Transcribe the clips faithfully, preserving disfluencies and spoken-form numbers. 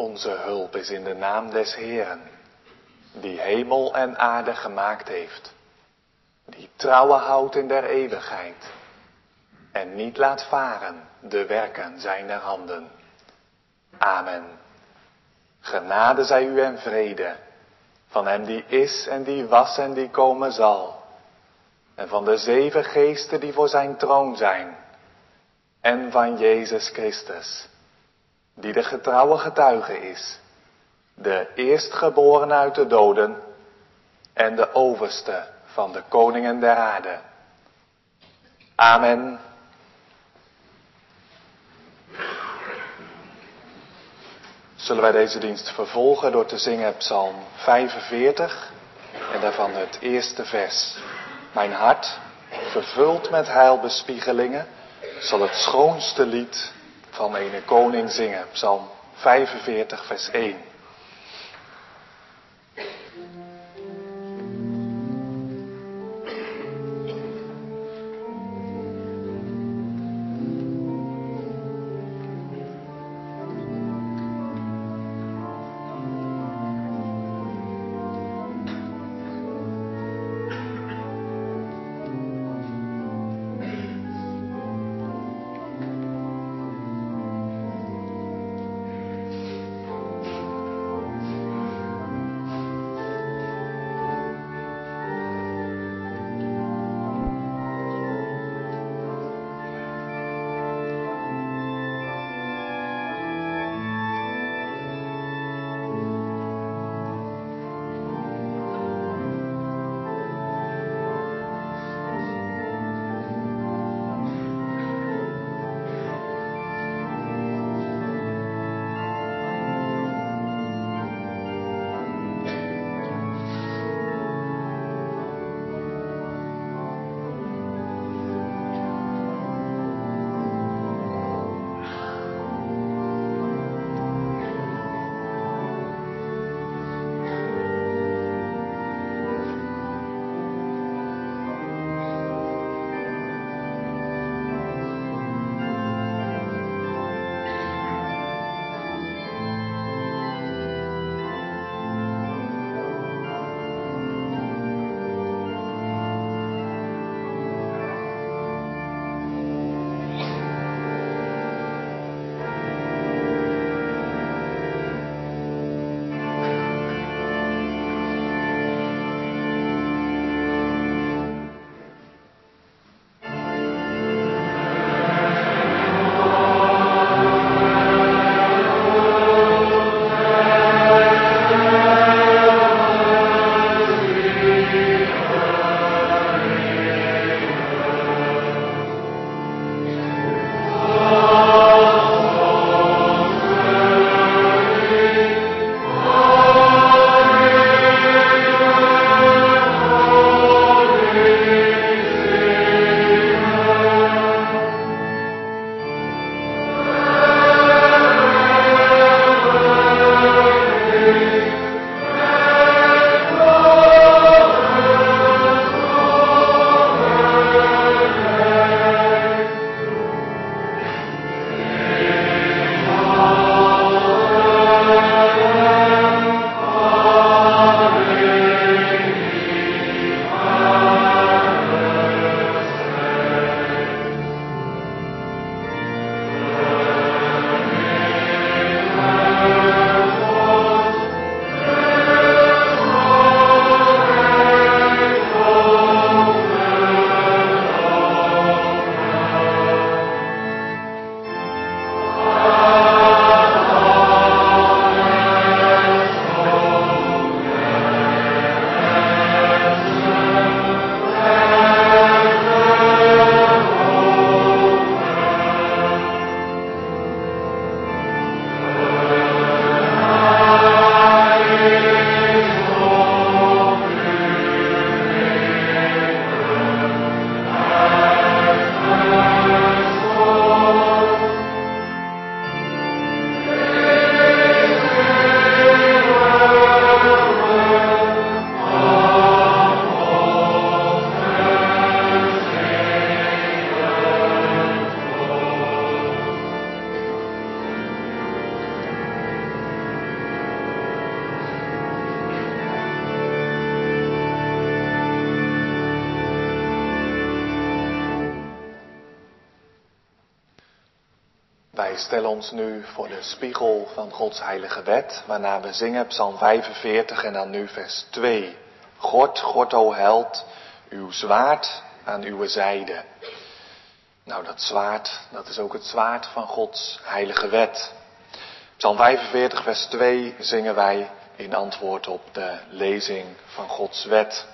Onze hulp is in de naam des Heeren, die hemel en aarde gemaakt heeft, die trouwe houdt in der eeuwigheid en niet laat varen de werken zijner handen. Amen. Genade zij u en vrede van hem die is en die was en die komen zal, en van de zeven geesten die voor zijn troon zijn, en van Jezus Christus, die de getrouwe getuige is, de eerstgeboren uit de doden en de overste van de koningen der aarde. Amen. Zullen wij deze dienst vervolgen door te zingen Psalm vijfenveertig en daarvan het eerste vers. Mijn hart, vervuld met heilbespiegelingen, zal het schoonste lied van ene koning zingen. Psalm vijfenveertig vers één. Wij stellen ons nu voor de spiegel van Gods heilige wet, waarna we zingen Psalm vijfenveertig en dan nu vers twee. God, God o held, uw zwaard aan uw zijde. Nou, dat zwaard, dat is ook het zwaard van Gods heilige wet. Psalm vijfenveertig vers twee zingen wij in antwoord op de lezing van Gods wet.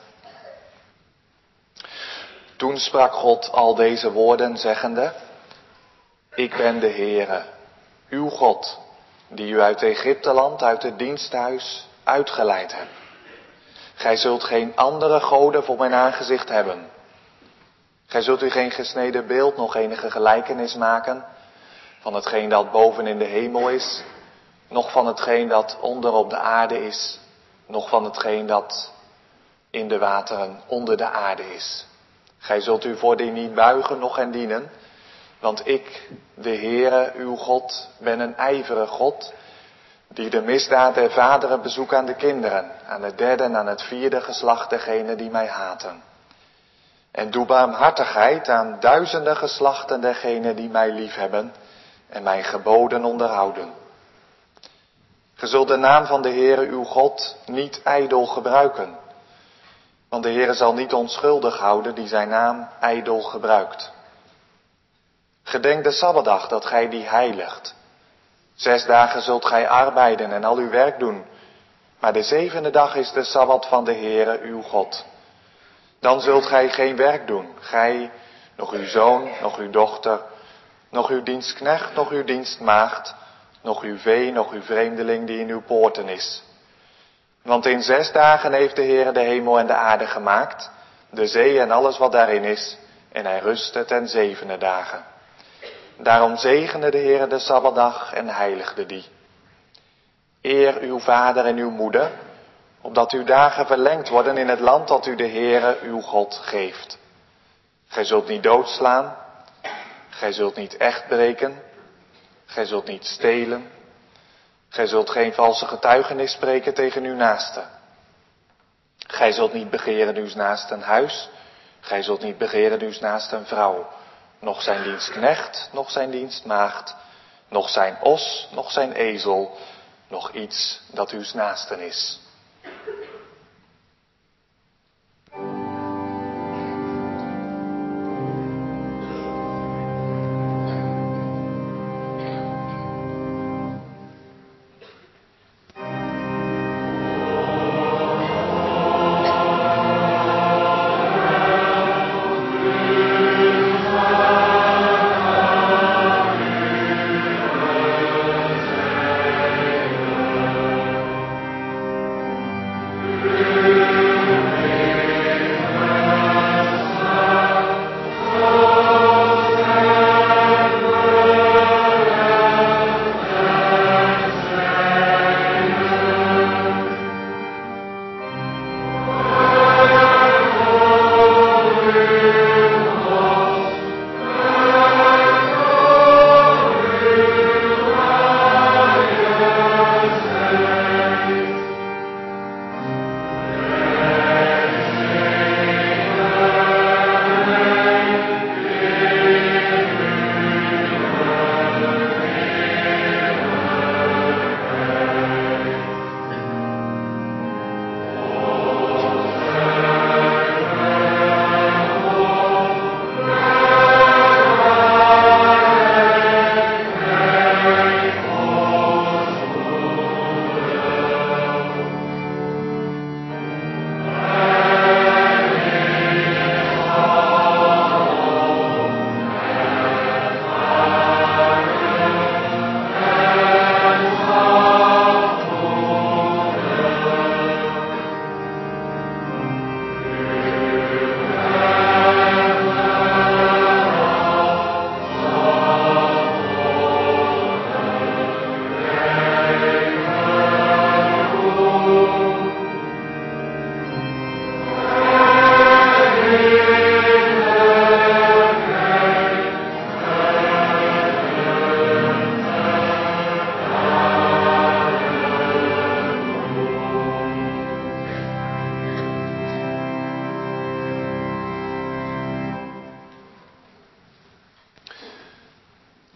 Toen sprak God al deze woorden zeggende: Ik ben de Heere, uw God, die u uit Egypteland, uit het diensthuis, uitgeleid hebt. Gij zult geen andere goden voor mijn aangezicht hebben. Gij zult u geen gesneden beeld, nog enige gelijkenis maken van hetgeen dat boven in de hemel is, nog van hetgeen dat onder op de aarde is, nog van hetgeen dat in de wateren onder de aarde is. Gij zult u voor die niet buigen, noch hen dienen, want ik, de Heere, uw God, ben een ijverig God, die de misdaad der vaderen bezoekt aan de kinderen, aan het derde en aan het vierde geslacht dergenen die mij haten. En doe barmhartigheid aan duizenden geslachten dergenen die mij liefhebben en mijn geboden onderhouden. Ge zult de naam van de Heere uw God niet ijdel gebruiken, want de Heere zal niet onschuldig houden die zijn naam ijdel gebruikt. Gedenk de Sabbatdag dat gij die heiligt. Zes dagen zult gij arbeiden en al uw werk doen, maar de zevende dag is de Sabbat van de Heere uw God. Dan zult gij geen werk doen, gij, nog uw zoon, nog uw dochter, nog uw dienstknecht, nog uw dienstmaagd, nog uw vee, nog uw vreemdeling die in uw poorten is. Want in zes dagen heeft de Heere de hemel en de aarde gemaakt, de zee en alles wat daarin is, en hij rustte ten zevende dagen. Daarom zegende de Heere de Sabbatdag en heiligde die. Eer uw vader en uw moeder, opdat uw dagen verlengd worden in het land dat u de Heere uw God geeft. Gij zult niet doodslaan, gij zult niet echt breken, gij zult niet stelen, gij zult geen valse getuigenis spreken tegen uw naaste. Gij zult niet begeren uws naasten huis, gij zult niet begeren uws naasten vrouw, noch zijn dienstknecht, noch zijn dienstmaagd, noch zijn os, noch zijn ezel, noch iets dat uws naasten is.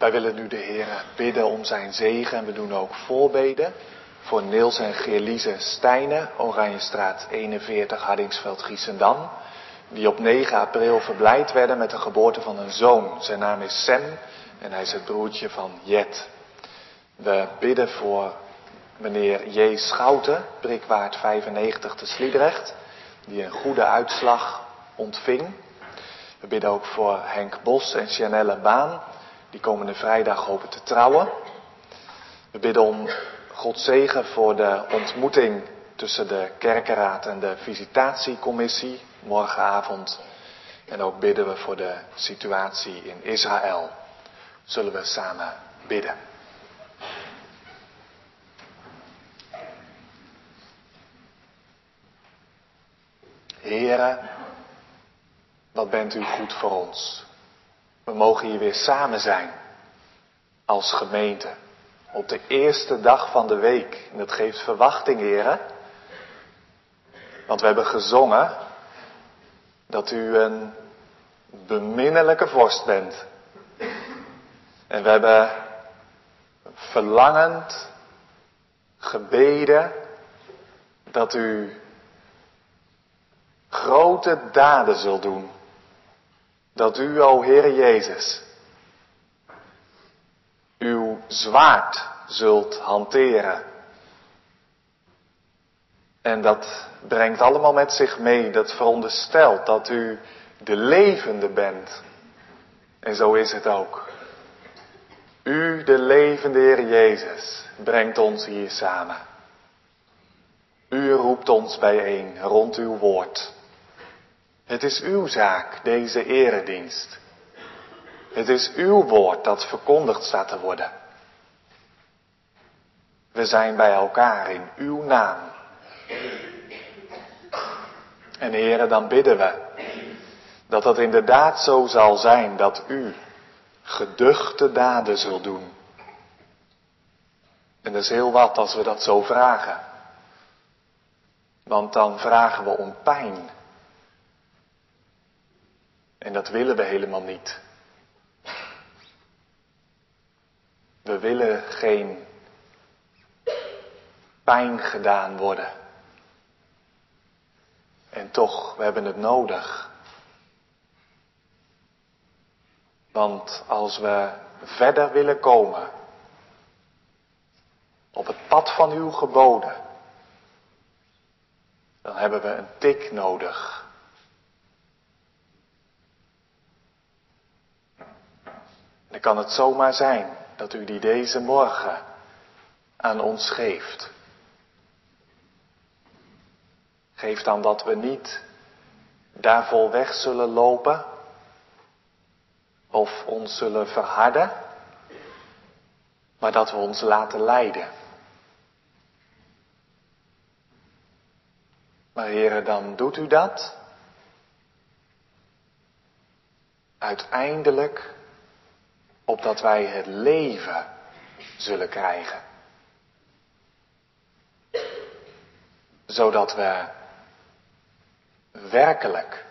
Wij willen nu de Heer bidden om zijn zegen en we doen ook voorbeden voor Niels en Geerliese Stijnen, Oranjestraat eenenveertig, Hardingsveld, Giessendam, die op negen april verblijd werden met de geboorte van een zoon. Zijn naam is Sam en hij is het broertje van Jet. We bidden voor meneer J. Schouten, prikwaard vijfennegentig te Sliedrecht, die een goede uitslag ontving. We bidden ook voor Henk Bos en Janelle Baan, die komende vrijdag hopen te trouwen. We bidden om Gods zegen voor de ontmoeting tussen de kerkenraad en de visitatiecommissie morgenavond. En ook bidden we voor de situatie in Israël. Zullen we samen bidden. Here, wat bent u goed voor ons. We mogen hier weer samen zijn als gemeente. Op de eerste dag van de week. En dat geeft verwachting, heren. Want we hebben gezongen dat u een beminnelijke vorst bent. En we hebben verlangend gebeden dat u grote daden zult doen. Dat u, o Heere Jezus, uw zwaard zult hanteren. En dat brengt allemaal met zich mee, dat veronderstelt dat u de levende bent. En zo is het ook. U, de levende Heer Jezus, brengt ons hier samen. U roept ons bijeen rond uw woord. Het is uw zaak, deze eredienst. Het is uw woord dat verkondigd staat te worden. We zijn bij elkaar in uw naam. En Heere, dan bidden we dat dat inderdaad zo zal zijn dat u geduchte daden zult doen. En dat is heel wat als we dat zo vragen. Want dan vragen we om pijn. En dat willen we helemaal niet. We willen geen pijn gedaan worden. En toch, we hebben het nodig. Want als we verder willen komen op het pad van uw geboden, dan hebben we een tik nodig. Dan kan het zomaar zijn dat u die deze morgen aan ons geeft. Geef dan dat we niet daarvoor weg zullen lopen of ons zullen verharden, maar dat we ons laten leiden. Maar Heere, dan doet u dat uiteindelijk opdat wij het leven zullen krijgen. Zodat we werkelijk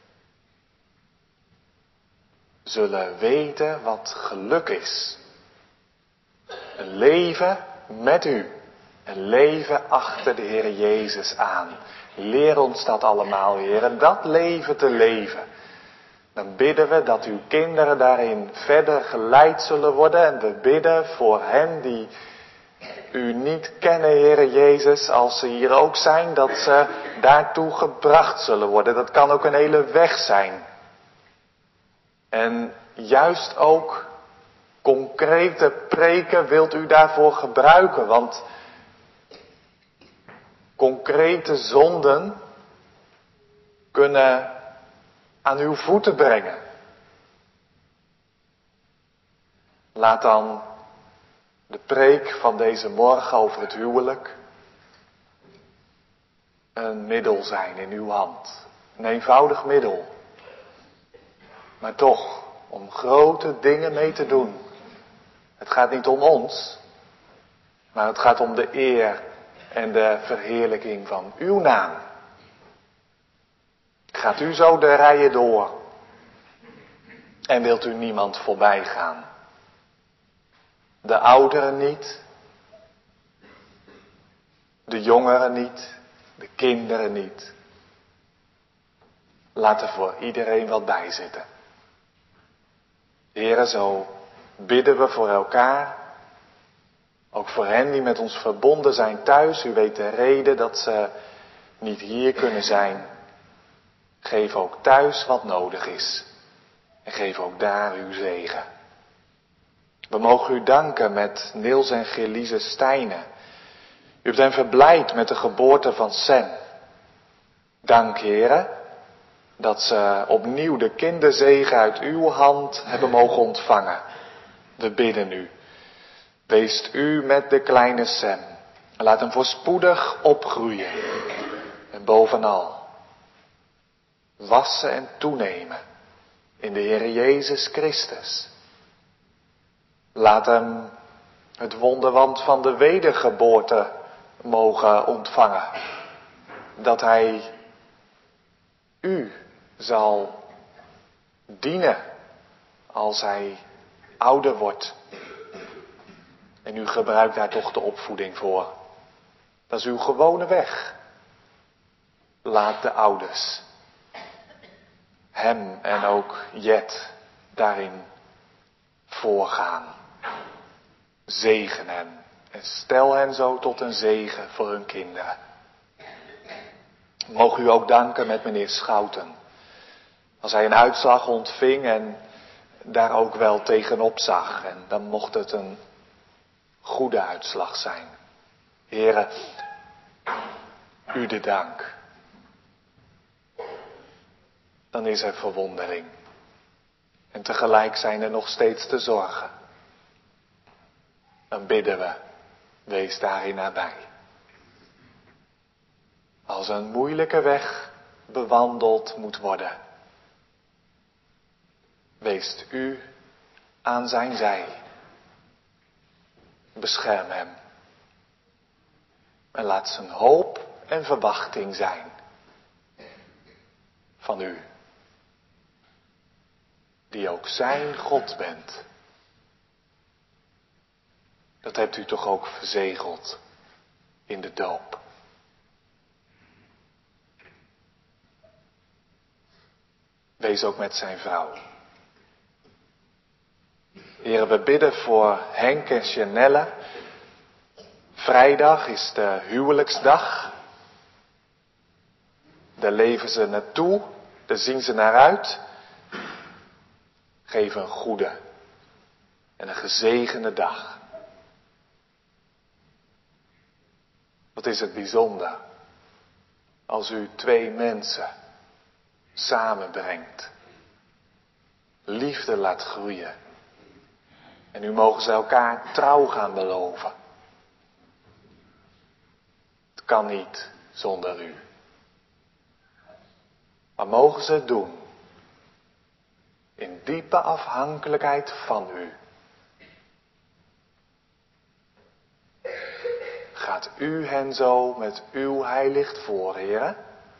zullen weten wat geluk is. Een leven met u. Een leven achter de Heer Jezus aan. Leer ons dat allemaal, Heer, en dat leven te leven. Dan bidden we dat uw kinderen daarin verder geleid zullen worden. En we bidden voor hen die u niet kennen, Heere Jezus, als ze hier ook zijn, dat ze daartoe gebracht zullen worden. Dat kan ook een hele weg zijn. En juist ook concrete preken wilt u daarvoor gebruiken, want concrete zonden kunnen aan uw voeten brengen. Laat dan de preek van deze morgen over het huwelijk een middel zijn in uw hand. Een eenvoudig middel. Maar toch, om grote dingen mee te doen. Het gaat niet om ons, maar het gaat om de eer en de verheerlijking van uw naam. Gaat u zo de rijen door en wilt u niemand voorbij gaan? De ouderen niet. De jongeren niet. De kinderen niet. Laat er voor iedereen wat bij zitten. Heere, zo bidden we voor elkaar. Ook voor hen die met ons verbonden zijn thuis. U weet de reden dat ze niet hier kunnen zijn. Geef ook thuis wat nodig is. En geef ook daar uw zegen. We mogen u danken met Niels en Gelise Stijnen. U hebt hen verblijd met de geboorte van Sam. Dank, Heere, dat ze opnieuw de kinderzegen uit uw hand hebben mogen ontvangen. We bidden u. Wees u met de kleine Sam. Laat hem voorspoedig opgroeien. En bovenal, wassen en toenemen in de Heer Jezus Christus. Laat hem het wonderwand van de wedergeboorte mogen ontvangen. Dat hij u zal dienen als hij ouder wordt. En u gebruikt daar toch de opvoeding voor. Dat is uw gewone weg. Laat de ouders hem en ook Jet daarin voorgaan. Zegen hen en stel hen zo tot een zegen voor hun kinderen. Mogen u ook danken met meneer Schouten. Als hij een uitslag ontving en daar ook wel tegenop zag. En dan mocht het een goede uitslag zijn. Heere, u de dank. Dan is er verwondering. En tegelijk zijn er nog steeds de zorgen. Dan bidden we, wees daarin nabij. Als een moeilijke weg bewandeld moet worden, weest u aan zijn zij. Bescherm hem. En laat zijn hoop en verwachting zijn van u. Die ook zijn God bent. Dat hebt u toch ook verzegeld in de doop. Wees ook met zijn vrouw. Heren, we bidden voor Henk en Janelle. Vrijdag is de huwelijksdag. Daar leven ze naartoe. Daar zien ze naar uit. Geef een goede en een gezegende dag. Wat is het bijzonder als u twee mensen samenbrengt. Liefde laat groeien. En nu mogen ze elkaar trouw gaan beloven. Het kan niet zonder u. Maar mogen ze het doen. In diepe afhankelijkheid van u. Gaat u hen zo met uw heiligt voor, Heere?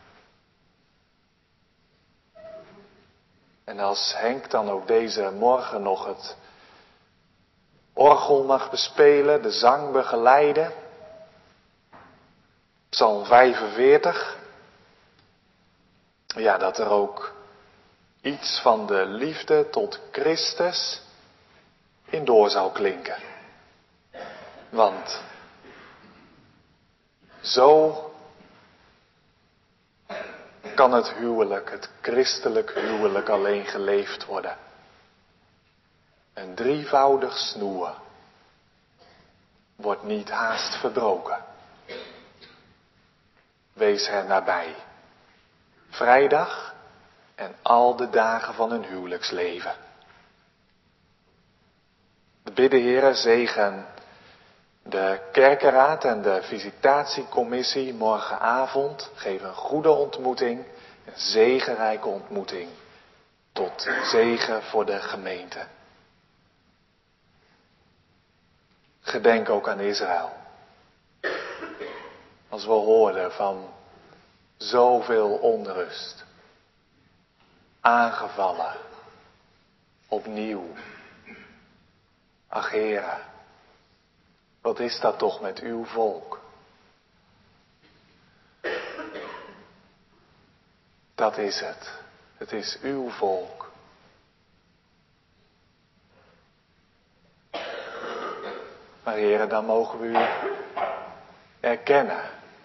En als Henk dan ook deze morgen nog het orgel mag bespelen, de zang begeleiden. Psalm vijfenveertig. Ja, dat er ook iets van de liefde tot Christus in door zal klinken. Want zo kan het huwelijk, het christelijk huwelijk alleen geleefd worden. Een drievoudig snoer wordt niet haast verbroken. Wees er nabij. Vrijdag en al de dagen van hun huwelijksleven. We bidden, Heere, zegen de kerkenraad en de visitatiecommissie morgenavond. Geef een goede ontmoeting, een zegenrijke ontmoeting. Tot zegen voor de gemeente. Gedenk ook aan Israël. Als we hoorden van zoveel onrust. Aangevallen. Opnieuw. Ach, Heere, Wat is dat toch met uw volk? Dat is het. Het is uw volk. Maar heren, dan mogen we u erkennen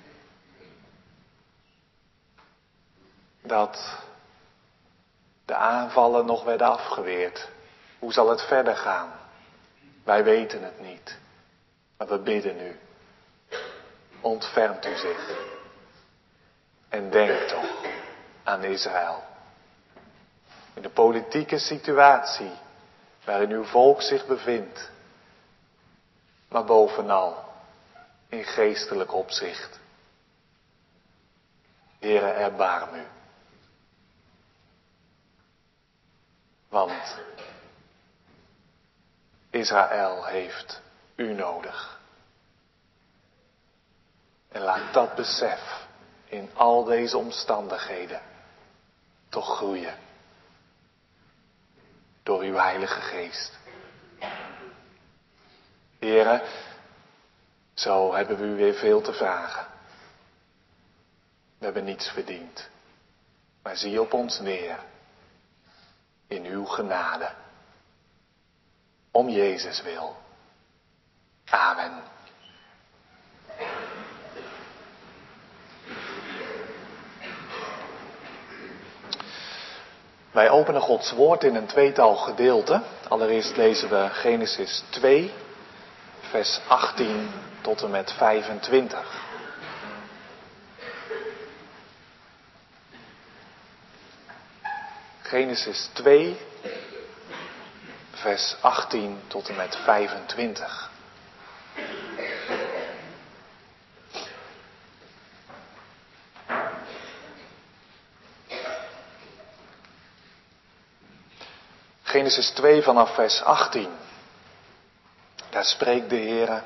dat de aanvallen nog werden afgeweerd. Hoe zal het verder gaan? Wij weten het niet. Maar we bidden u. Ontfermt u zich. En denk toch aan Israël. In de politieke situatie waarin uw volk zich bevindt. Maar bovenal in geestelijk opzicht. Heere, erbarm u. Want Israël heeft u nodig. En laat dat besef in al deze omstandigheden toch groeien. Door uw Heilige Geest. Heere, zo hebben we u weer veel te vragen. We hebben niets verdiend. Maar zie op ons neer. In uw genade. Om Jezus wil. Amen. Wij openen Gods woord in een tweetal gedeelten. Allereerst lezen we Genesis twee, vers achttien tot en met vijfentwintig. Genesis twee, vers achttien tot en met vijfentwintig. Genesis twee vanaf vers achttien. Daar spreekt de Heere.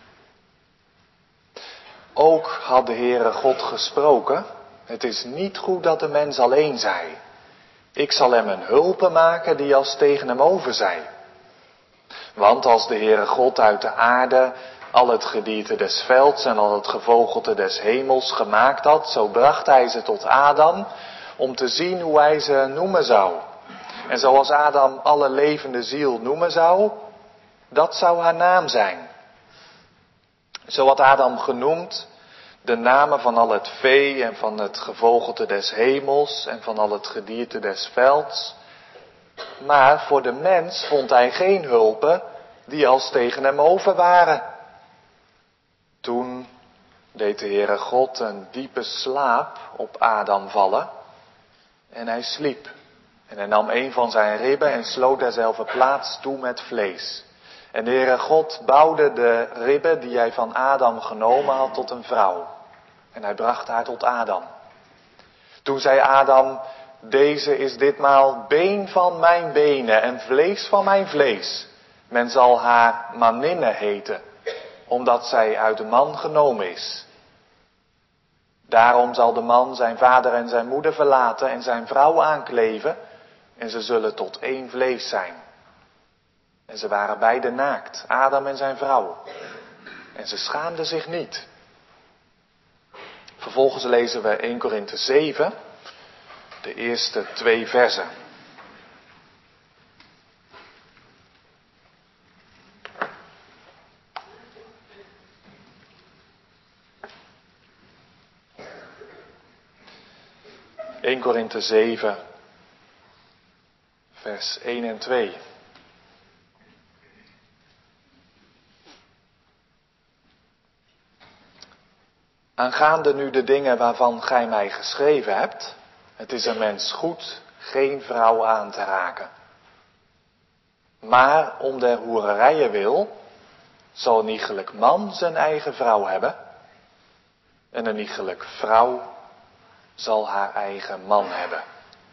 Ook had de Heere God gesproken. Het is niet goed dat de mens alleen zij. Ik zal hem een hulpe maken die als tegen hem over zij. Want als de Heere God uit de aarde al het gedierte des velds en al het gevogelte des hemels gemaakt had, zo bracht hij ze tot Adam om te zien hoe hij ze noemen zou. En zoals Adam alle levende ziel noemen zou, dat zou haar naam zijn. Zo had Adam genoemd de namen van al het vee en van het gevogelte des hemels en van al het gedierte des velds. Maar voor de mens vond hij geen hulpen die als tegen hem over waren. Toen deed de Heere God een diepe slaap op Adam vallen en hij sliep. En hij nam een van zijn ribben en sloot derzelfde plaats toe met vlees. En de Heere God bouwde de ribben die hij van Adam genomen had tot een vrouw. En hij bracht haar tot Adam. Toen zei Adam, deze is ditmaal been van mijn benen en vlees van mijn vlees. Men zal haar Maninne heten, omdat zij uit de man genomen is. Daarom zal de man zijn vader en zijn moeder verlaten en zijn vrouw aankleven. En ze zullen tot één vlees zijn. En ze waren beide naakt, Adam en zijn vrouw. En ze schaamden zich niet. Vervolgens lezen we eerste Korinthe zeven, de eerste twee versen. eerste Korinthe zeven, vers één en twee. Aangaande nu de dingen waarvan gij mij geschreven hebt, het is een mens goed geen vrouw aan te raken. Maar om der hoererijen wil, zal een iegelijk man zijn eigen vrouw hebben, en een iegelijk vrouw zal haar eigen man hebben.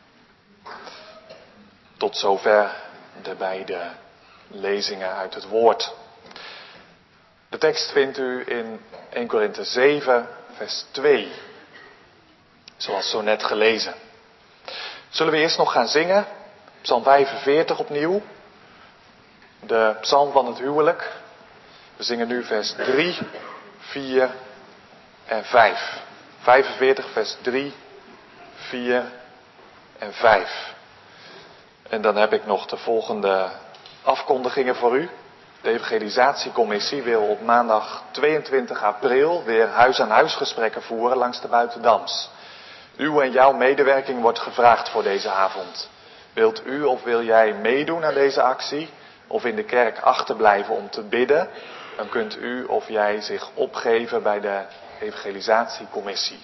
Tot zover de beide lezingen uit het woord. De tekst vindt u in eerste Korinthe zeven, vers twee. Zoals zo net gelezen. Zullen we eerst nog gaan zingen? Psalm vijfenveertig opnieuw. De psalm van het huwelijk. We zingen nu vers drie, vier en vijf. vijfenveertig, vers drie, vier en vijf. En dan heb ik nog de volgende afkondigingen voor u. De evangelisatiecommissie wil op maandag tweeëntwintig april weer huis-aan-huis gesprekken voeren langs de Buitendams. Uw en jouw medewerking wordt gevraagd voor deze avond. Wilt u of wil jij meedoen aan deze actie of in de kerk achterblijven om te bidden? Dan kunt u of jij zich opgeven bij de evangelisatiecommissie.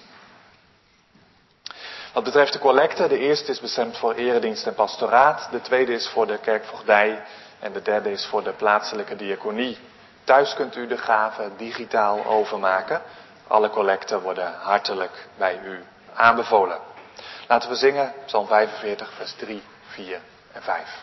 Wat betreft de collecte, de eerste is bestemd voor eredienst en pastoraat, de tweede is voor de kerkvoogdij en de derde is voor de plaatselijke diaconie. Thuis kunt u de gaven digitaal overmaken. Alle collecten worden hartelijk bij u aanbevolen. Laten we zingen, Psalm vijfenveertig, vers drie, vier en vijf.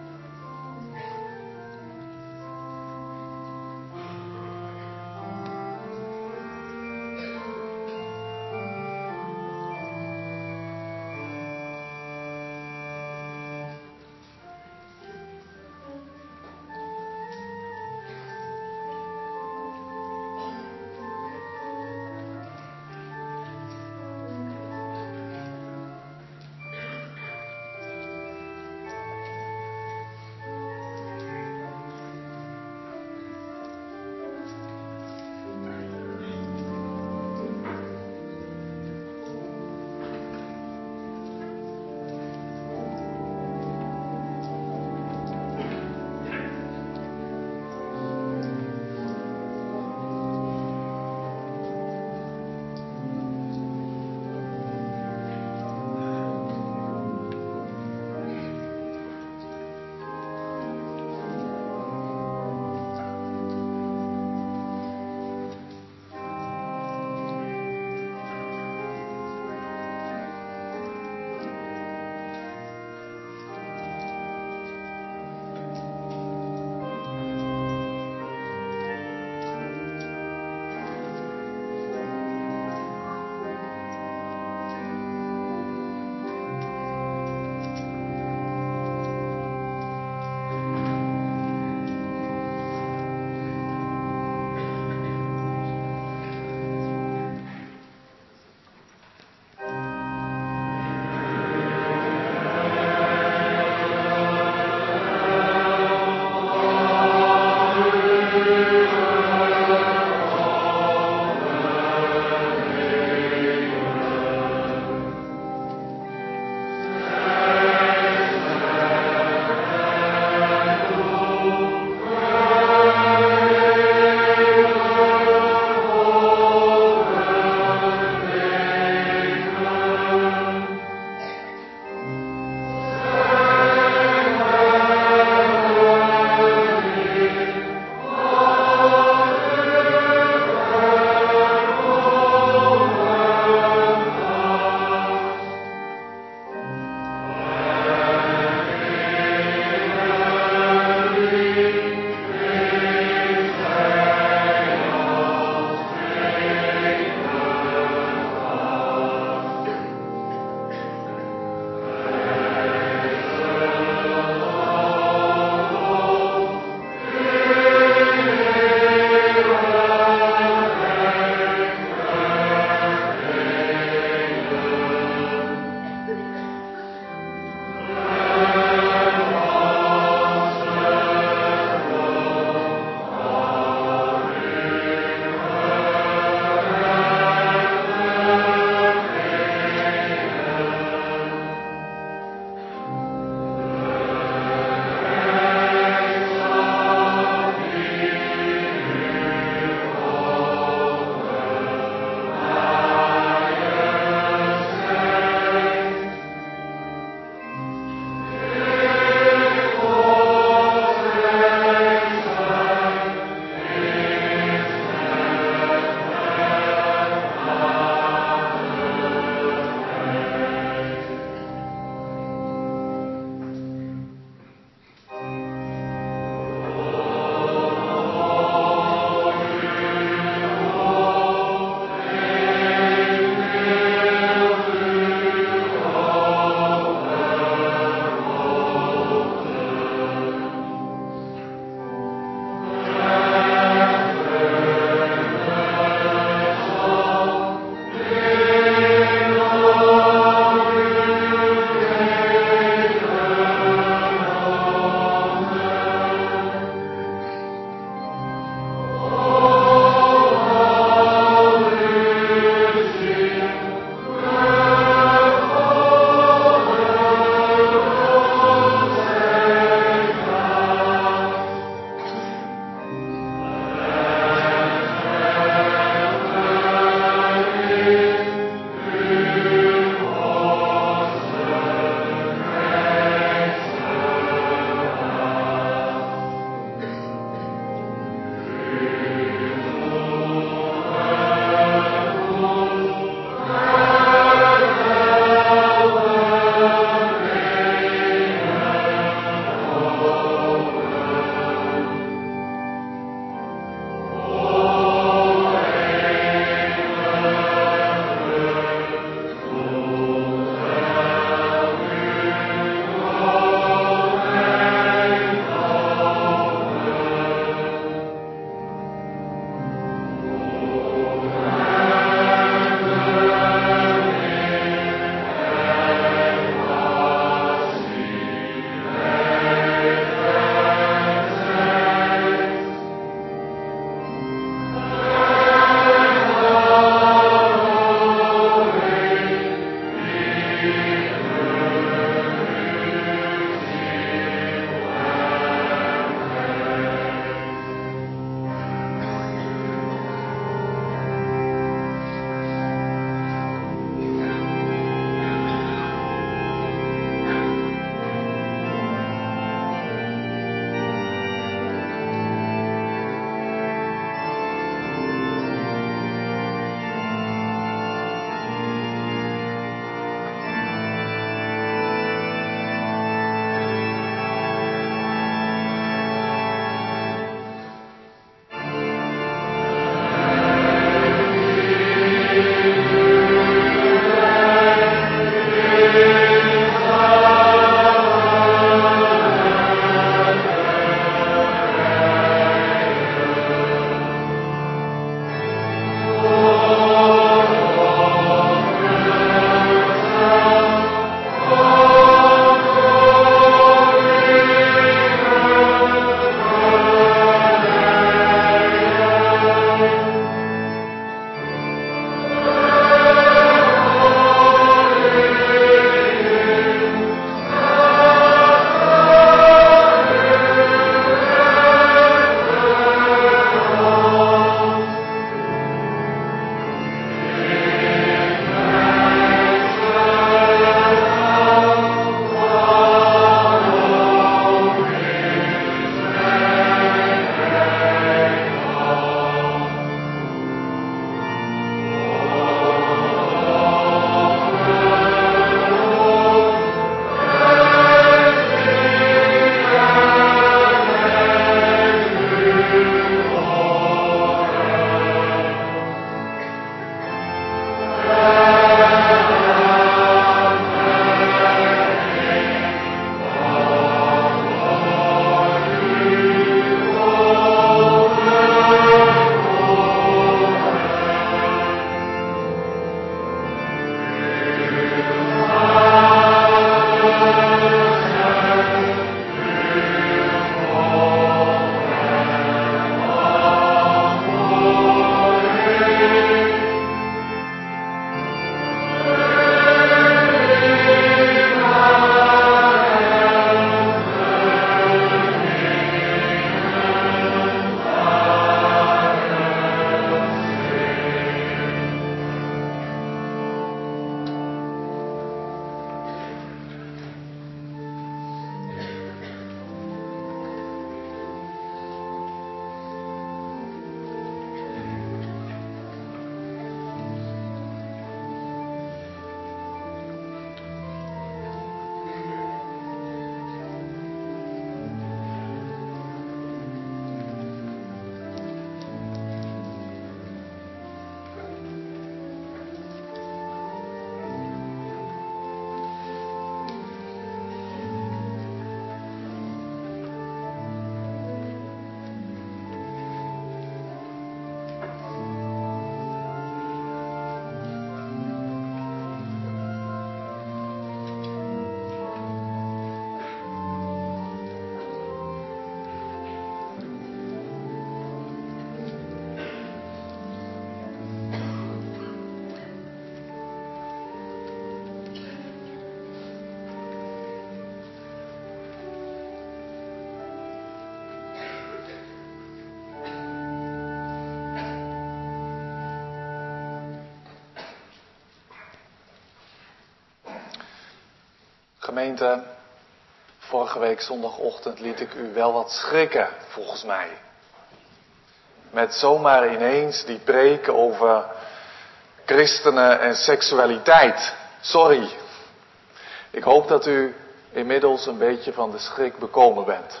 Gemeente, vorige week zondagochtend liet ik u wel wat schrikken, volgens mij. Met zomaar ineens die preek over christenen en seksualiteit. Sorry. Ik hoop dat u inmiddels een beetje van de schrik bekomen bent.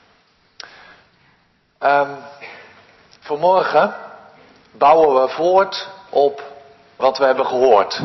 Um, vanmorgen bouwen we voort op wat we hebben gehoord.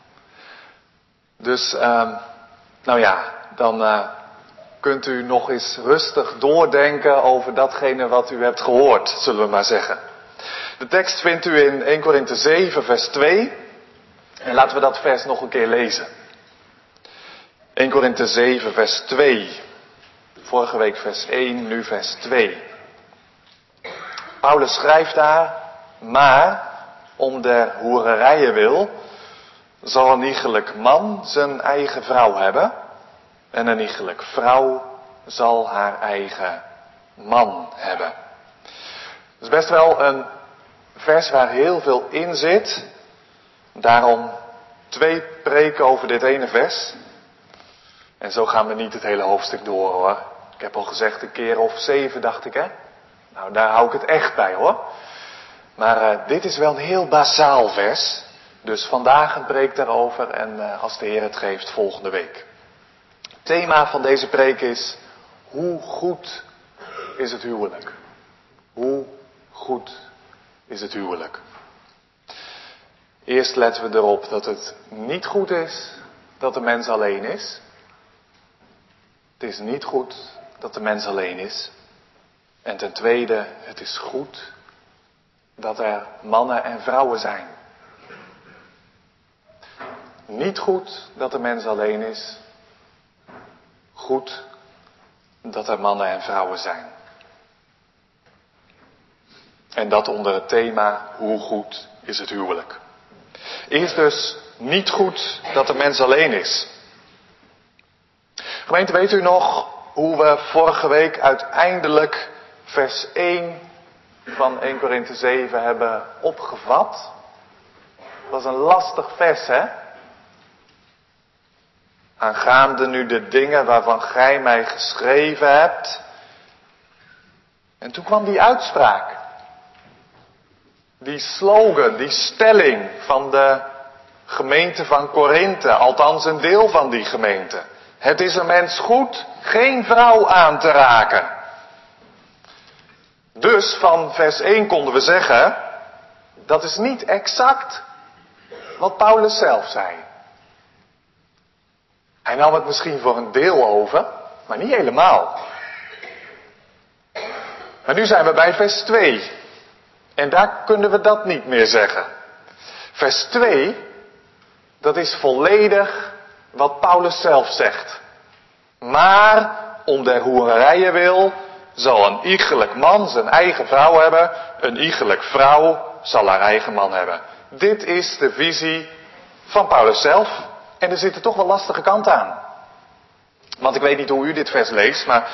Dus, um, nou ja, dan uh, kunt u nog eens rustig doordenken over datgene wat u hebt gehoord, zullen we maar zeggen. De tekst vindt u in Eerste Korinthe zeven, vers twee. En laten we dat vers nog een keer lezen. Eerste Korinthe zeven, vers twee. Vorige week vers één, nu vers twee. Paulus schrijft daar: maar om der hoererijen wil, zal een iegelijk man zijn eigen vrouw hebben, en een iegelijk vrouw zal haar eigen man hebben. Dat is best wel een vers waar heel veel in zit. Daarom twee preken over dit ene vers. En zo gaan we niet het hele hoofdstuk door, hoor. Ik heb al gezegd een keer of zeven, dacht ik, hè. Nou, daar hou ik het echt bij, hoor. Maar uh, dit is wel een heel basaal vers. Dus vandaag een preek daarover en uh, als de Heer het geeft, volgende week. Het thema van deze preek is: hoe goed is het huwelijk? Hoe goed is het huwelijk? Eerst letten we erop dat het niet goed is dat de mens alleen is. Het is niet goed dat de mens alleen is. En ten tweede, het is goed dat er mannen en vrouwen zijn. Niet goed dat de mens alleen is. Goed dat er mannen en vrouwen zijn. En dat onder het thema: hoe goed is het huwelijk? Eerst dus niet goed dat de mens alleen is. Gemeente, weet u nog hoe we vorige week uiteindelijk vers één van Eerste Korinthe zeven hebben opgevat? Dat was een lastig vers, hè? Aangaande nu de dingen waarvan gij mij geschreven hebt. En toen kwam die uitspraak. Die slogan, die stelling van de gemeente van Korinthe, althans een deel van die gemeente. Het is een mens goed geen vrouw aan te raken. Dus van vers één konden we zeggen, dat is niet exact wat Paulus zelf zei. Hij nam het misschien voor een deel over, maar niet helemaal. Maar nu zijn we bij vers twee. En daar kunnen we dat niet meer zeggen. Vers twee, dat is volledig wat Paulus zelf zegt. Maar om der hoererijen wil, zal een iegelijk man zijn eigen vrouw hebben, een iegelijk vrouw zal haar eigen man hebben. Dit is de visie van Paulus zelf. En er zitten toch wel lastige kanten aan. Want ik weet niet hoe u dit vers leest, maar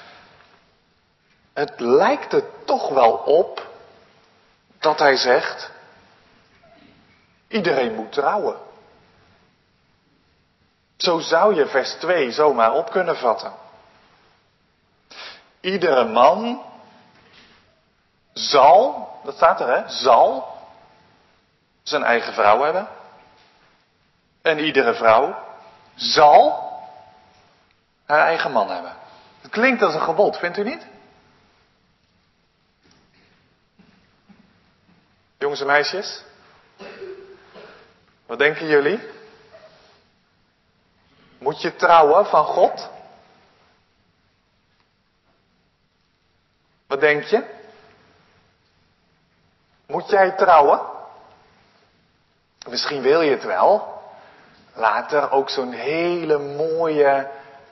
het lijkt er toch wel op dat hij zegt: iedereen moet trouwen. Zo zou je vers twee zomaar op kunnen vatten. Iedere man zal, dat staat er, hè, zal zijn eigen vrouw hebben. En iedere vrouw zal haar eigen man hebben. Het klinkt als een gebod, vindt u niet? Jongens en meisjes, wat denken jullie? Moet je trouwen van God? Wat denk je? Moet jij trouwen? Misschien wil je het wel. Laat er ook zo'n hele mooie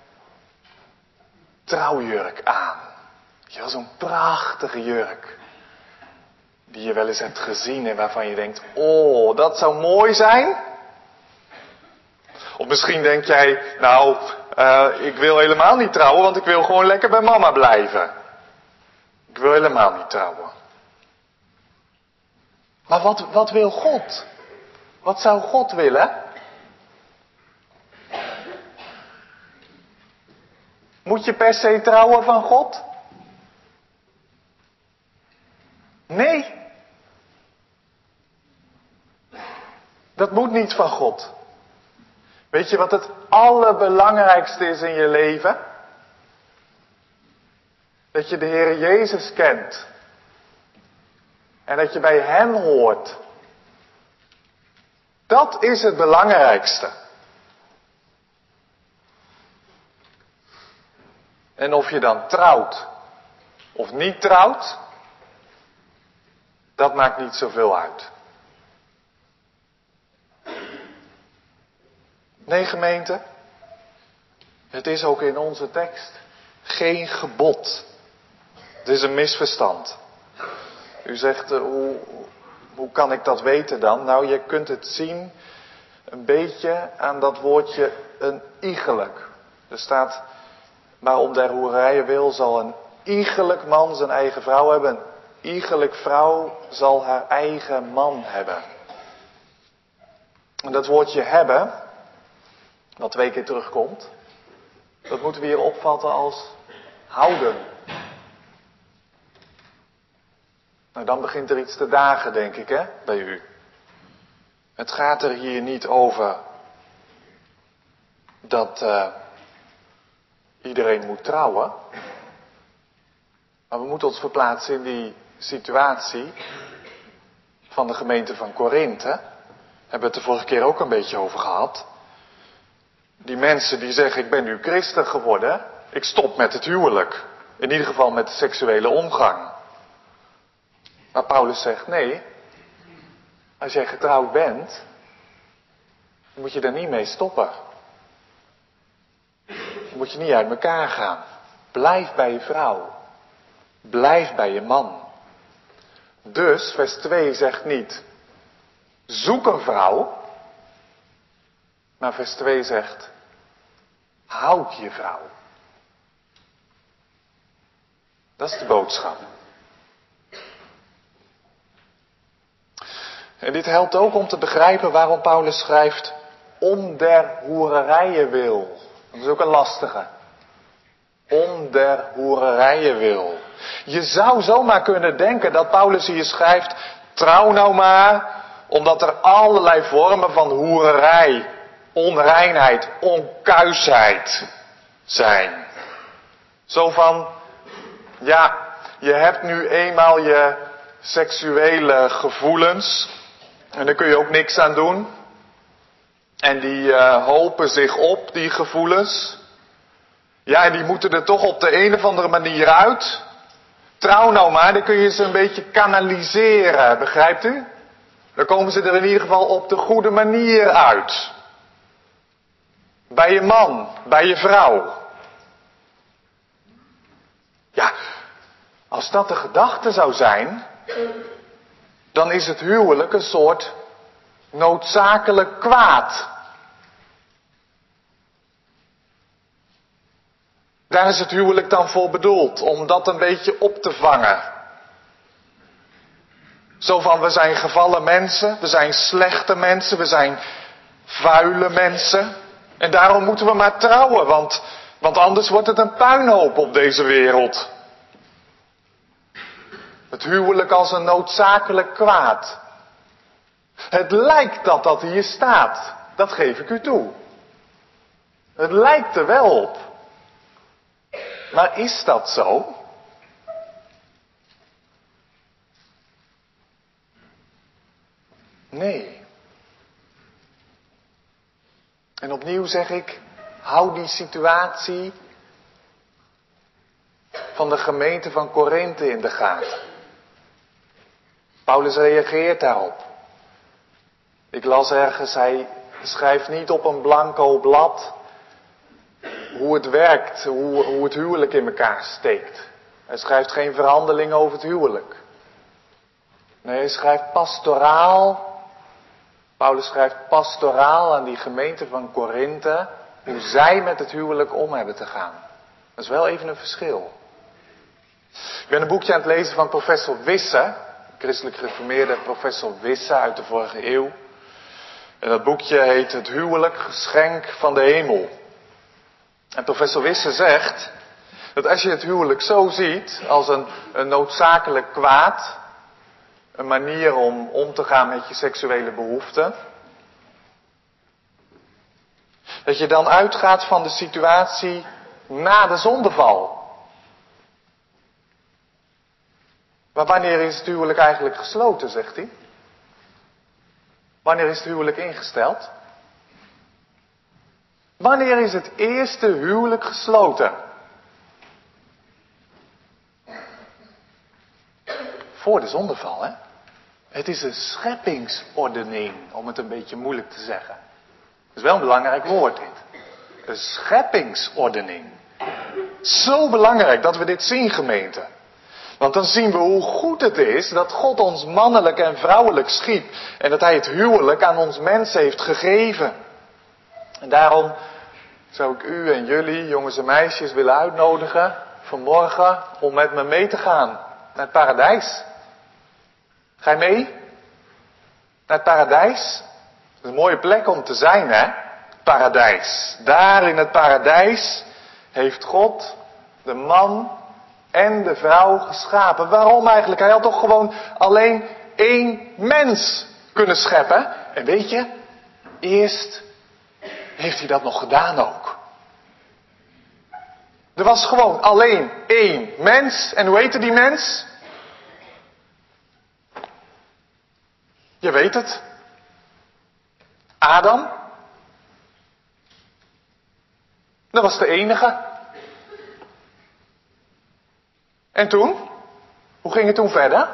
trouwjurk aan. Je wel, zo'n prachtige jurk. Die je wel eens hebt gezien en waarvan je denkt: oh, dat zou mooi zijn. Of misschien denk jij: nou, uh, ik wil helemaal niet trouwen, want ik wil gewoon lekker bij mama blijven. Ik wil helemaal niet trouwen. Maar wat, wat wil God? Wat zou God willen? Moet je per se trouwen van God? Nee. Dat moet niet van God. Weet je wat het allerbelangrijkste is in je leven? Dat je de Heer Jezus kent. En dat je bij Hem hoort. Dat is het belangrijkste. En of je dan trouwt of niet trouwt, dat maakt niet zoveel uit. Nee, gemeente, het is ook in onze tekst geen gebod. Het is een misverstand. U zegt, uh, hoe, hoe kan ik dat weten dan? Nou, je kunt het zien een beetje aan dat woordje een iegelijk. Er staat, maar om der hoererijen wil zal een iegelijk man zijn eigen vrouw hebben. Een iegelijk vrouw zal haar eigen man hebben. En dat woordje hebben, wat twee keer terugkomt, dat moeten we hier opvatten als houden. Nou, dan begint er iets te dagen, denk ik, hè, bij u. Het gaat er hier niet over dat uh, iedereen moet trouwen. Maar we moeten ons verplaatsen in die situatie van de gemeente van Korinthe. Daar hebben we het de vorige keer ook een beetje over gehad. Die mensen die zeggen, ik ben nu christen geworden, ik stop met het huwelijk. In ieder geval met de seksuele omgang. Maar Paulus zegt, nee, als jij getrouwd bent, dan moet je daar niet mee stoppen. Dan moet je niet uit elkaar gaan. Blijf bij je vrouw. Blijf bij je man. Dus, vers twee zegt niet, zoek een vrouw. Maar vers twee zegt, houd je vrouw. Dat is de boodschap. En dit helpt ook om te begrijpen waarom Paulus schrijft, om der hoererijen wil. Dat is ook een lastige. Om der hoererijen wil. Je zou zomaar kunnen denken dat Paulus hier schrijft, trouw nou maar, omdat er allerlei vormen van hoererij, onreinheid, onkuisheid zijn. Zo van, ja, je hebt nu eenmaal je seksuele gevoelens en daar kun je ook niks aan doen. En die uh, hopen zich op, die gevoelens. Ja, en die moeten er toch op de een of andere manier uit. Trouw nou maar, dan kun je ze een beetje kanaliseren, begrijpt u? Dan komen ze er in ieder geval op de goede manier uit. Bij je man, bij je vrouw. Ja, als dat de gedachte zou zijn, dan is het huwelijk een soort noodzakelijk kwaad. Daar is het huwelijk dan voor bedoeld, om dat een beetje op te vangen. Zo van, we zijn gevallen mensen, we zijn slechte mensen, we zijn vuile mensen. En daarom moeten we maar trouwen, want, want anders wordt het een puinhoop op deze wereld. Het huwelijk als een noodzakelijk kwaad. Het lijkt dat dat hier staat, dat geef ik u toe. Het lijkt er wel op. Maar is dat zo? Nee. En opnieuw zeg ik, hou die situatie van de gemeente van Korinthe in de gaten. Paulus reageert daarop. Ik las ergens, hij schrijft niet op een blanco blad hoe het werkt, hoe, hoe het huwelijk in elkaar steekt. Hij schrijft geen verhandeling over het huwelijk. Nee, hij schrijft pastoraal. Paulus schrijft pastoraal aan die gemeente van Korinthe hoe zij met het huwelijk om hebben te gaan. Dat is wel even een verschil. Ik ben een boekje aan het lezen van professor Wisse, christelijk gereformeerde professor Wisse uit de vorige eeuw. En dat boekje heet Het huwelijk, geschenk van de hemel. En professor Wisse zegt dat als je het huwelijk zo ziet, als een, een noodzakelijk kwaad, een manier om om te gaan met je seksuele behoeften, dat je dan uitgaat van de situatie na de zondeval. Maar wanneer is het huwelijk eigenlijk gesloten, zegt hij? Wanneer is het huwelijk ingesteld? Wanneer is het eerste huwelijk gesloten? Voor de zondeval, hè? Het is een scheppingsordening, om het een beetje moeilijk te zeggen. Dat is wel een belangrijk woord, dit. Een scheppingsordening. Zo belangrijk dat we dit zien, gemeente. Want dan zien we hoe goed het is dat God ons mannelijk en vrouwelijk schiep. En dat Hij het huwelijk aan ons mens heeft gegeven. En daarom zou ik u en jullie, jongens en meisjes, willen uitnodigen vanmorgen om met me mee te gaan naar het paradijs. Ga je mee? Naar het paradijs? Dat is een mooie plek om te zijn, hè? Paradijs. Daar in het paradijs heeft God de man en de vrouw geschapen. Waarom eigenlijk? Hij had toch gewoon alleen één mens kunnen scheppen. En weet je, eerst heeft hij dat nog gedaan ook. Er was gewoon alleen één mens. En hoe heette die mens? Je weet het. Adam. Dat was de enige. En toen? Hoe ging het toen verder?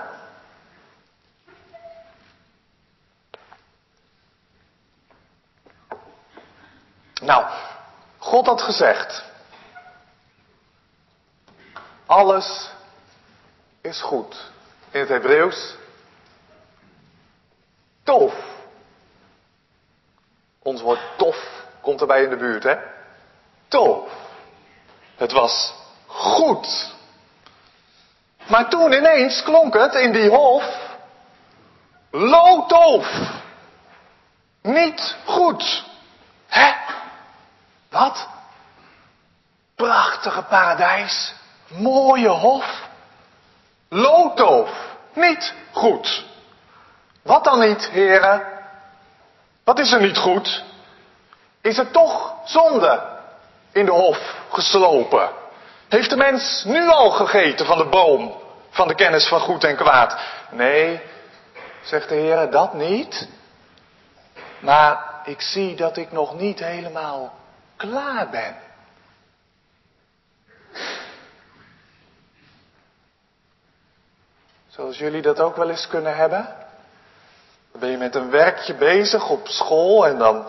Nou, God had gezegd: alles is goed. In het Hebreeuws tof. Ons woord tof komt erbij in de buurt, hè? Tof. Het was goed. Maar toen ineens klonk het in die hof: lo tof. Niet goed. Hè? Wat? Prachtige paradijs. Mooie hof. Lo tof. Niet goed. Wat dan niet, heren? Wat is er niet goed? Is er toch zonde in de hof geslopen? Heeft de mens nu al gegeten van de boom van de kennis van goed en kwaad? Nee, zegt de Heer, dat niet. Maar ik zie dat ik nog niet helemaal klaar ben. Zoals jullie dat ook wel eens kunnen hebben. Dan ben je met een werkje bezig op school en dan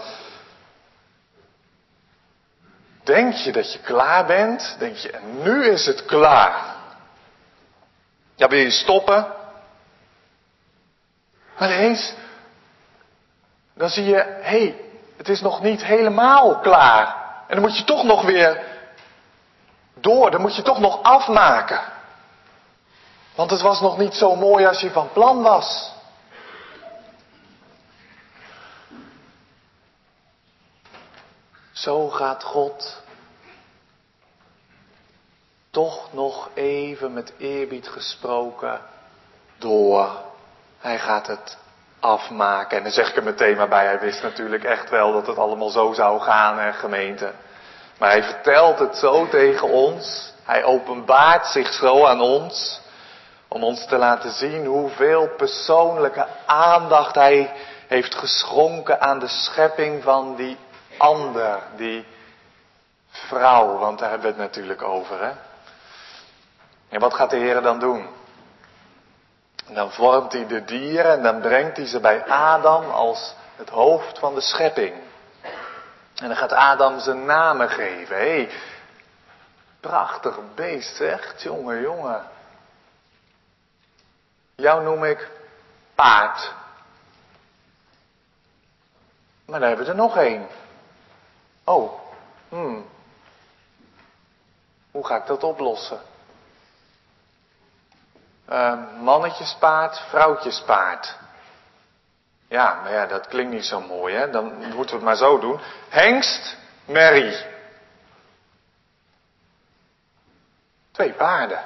denk je dat je klaar bent. Denk je, en nu is het klaar. Ja, wil je stoppen? Maar ineens, dan zie je, hé, hey, het is nog niet helemaal klaar. En dan moet je toch nog weer door, dan moet je toch nog afmaken. Want het was nog niet zo mooi als je van plan was. Zo gaat God toch nog even met eerbied gesproken door. Hij gaat het afmaken. En dan zeg ik er meteen maar bij, hij wist natuurlijk echt wel dat het allemaal zo zou gaan, hè, gemeente. Maar hij vertelt het zo tegen ons. Hij openbaart zich zo aan ons. Om ons te laten zien hoeveel persoonlijke aandacht hij heeft geschonken aan de schepping van die ander, die vrouw. Want daar hebben we het natuurlijk over, hè. En wat gaat de Heer dan doen? En dan vormt hij de dieren en dan brengt hij ze bij Adam als het hoofd van de schepping. En dan gaat Adam zijn namen geven. Hé, hey, prachtig beest, zegt, jongen, jongen. Jou noem ik paard. Maar dan hebben we er nog één. Oh, hmm. Hoe ga ik dat oplossen? Uh, mannetjespaard, vrouwtjespaard. Ja, maar ja, dat klinkt niet zo mooi, hè. Dan moeten we het maar zo doen. Hengst, merrie. Twee paarden.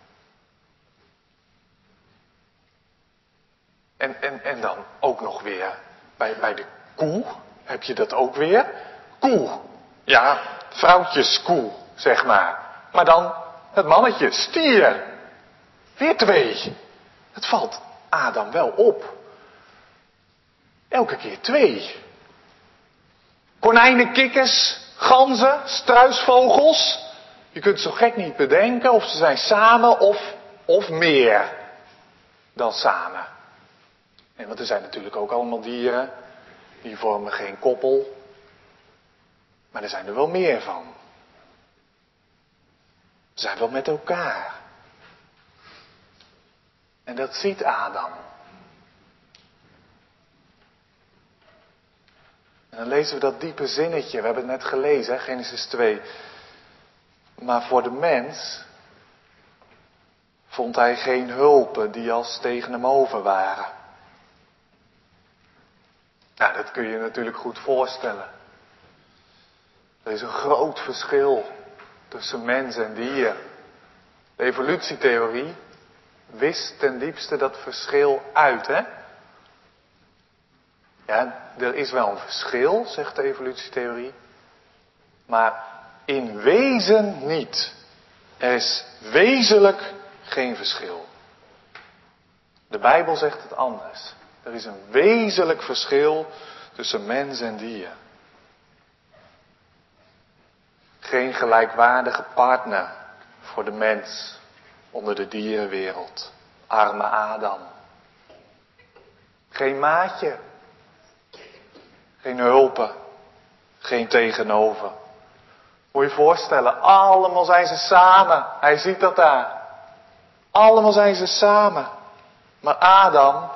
En, en, en dan ook nog weer bij, bij de koe heb je dat ook weer. Koe. Ja, vrouwtjeskoe, zeg maar. Maar dan het mannetje, stier. Weer twee. Het valt Adam wel op. Elke keer twee. Konijnen, kikkers, ganzen, struisvogels. Je kunt het zo gek niet bedenken of ze zijn samen of, of meer dan samen. En want er zijn natuurlijk ook allemaal dieren, die vormen geen koppel. Maar er zijn er wel meer van. Ze zijn wel met elkaar. En dat ziet Adam. En dan lezen we dat diepe zinnetje, we hebben het net gelezen, hè, Genesis twee. Maar voor de mens vond hij geen hulpen die als tegen hem over waren. Nou, dat kun je je natuurlijk goed voorstellen. Er is een groot verschil tussen mens en dier. De evolutietheorie wist ten diepste dat verschil uit, hè? Ja, er is wel een verschil, zegt de evolutietheorie. Maar in wezen niet. Er is wezenlijk geen verschil. De Bijbel zegt het anders. Er is een wezenlijk verschil tussen mens en dier. Geen gelijkwaardige partner voor de mens onder de dierenwereld. Arme Adam. Geen maatje. Geen hulpen. Geen tegenover. Moet je je voorstellen, allemaal zijn ze samen. Hij ziet dat daar. Allemaal zijn ze samen. Maar Adam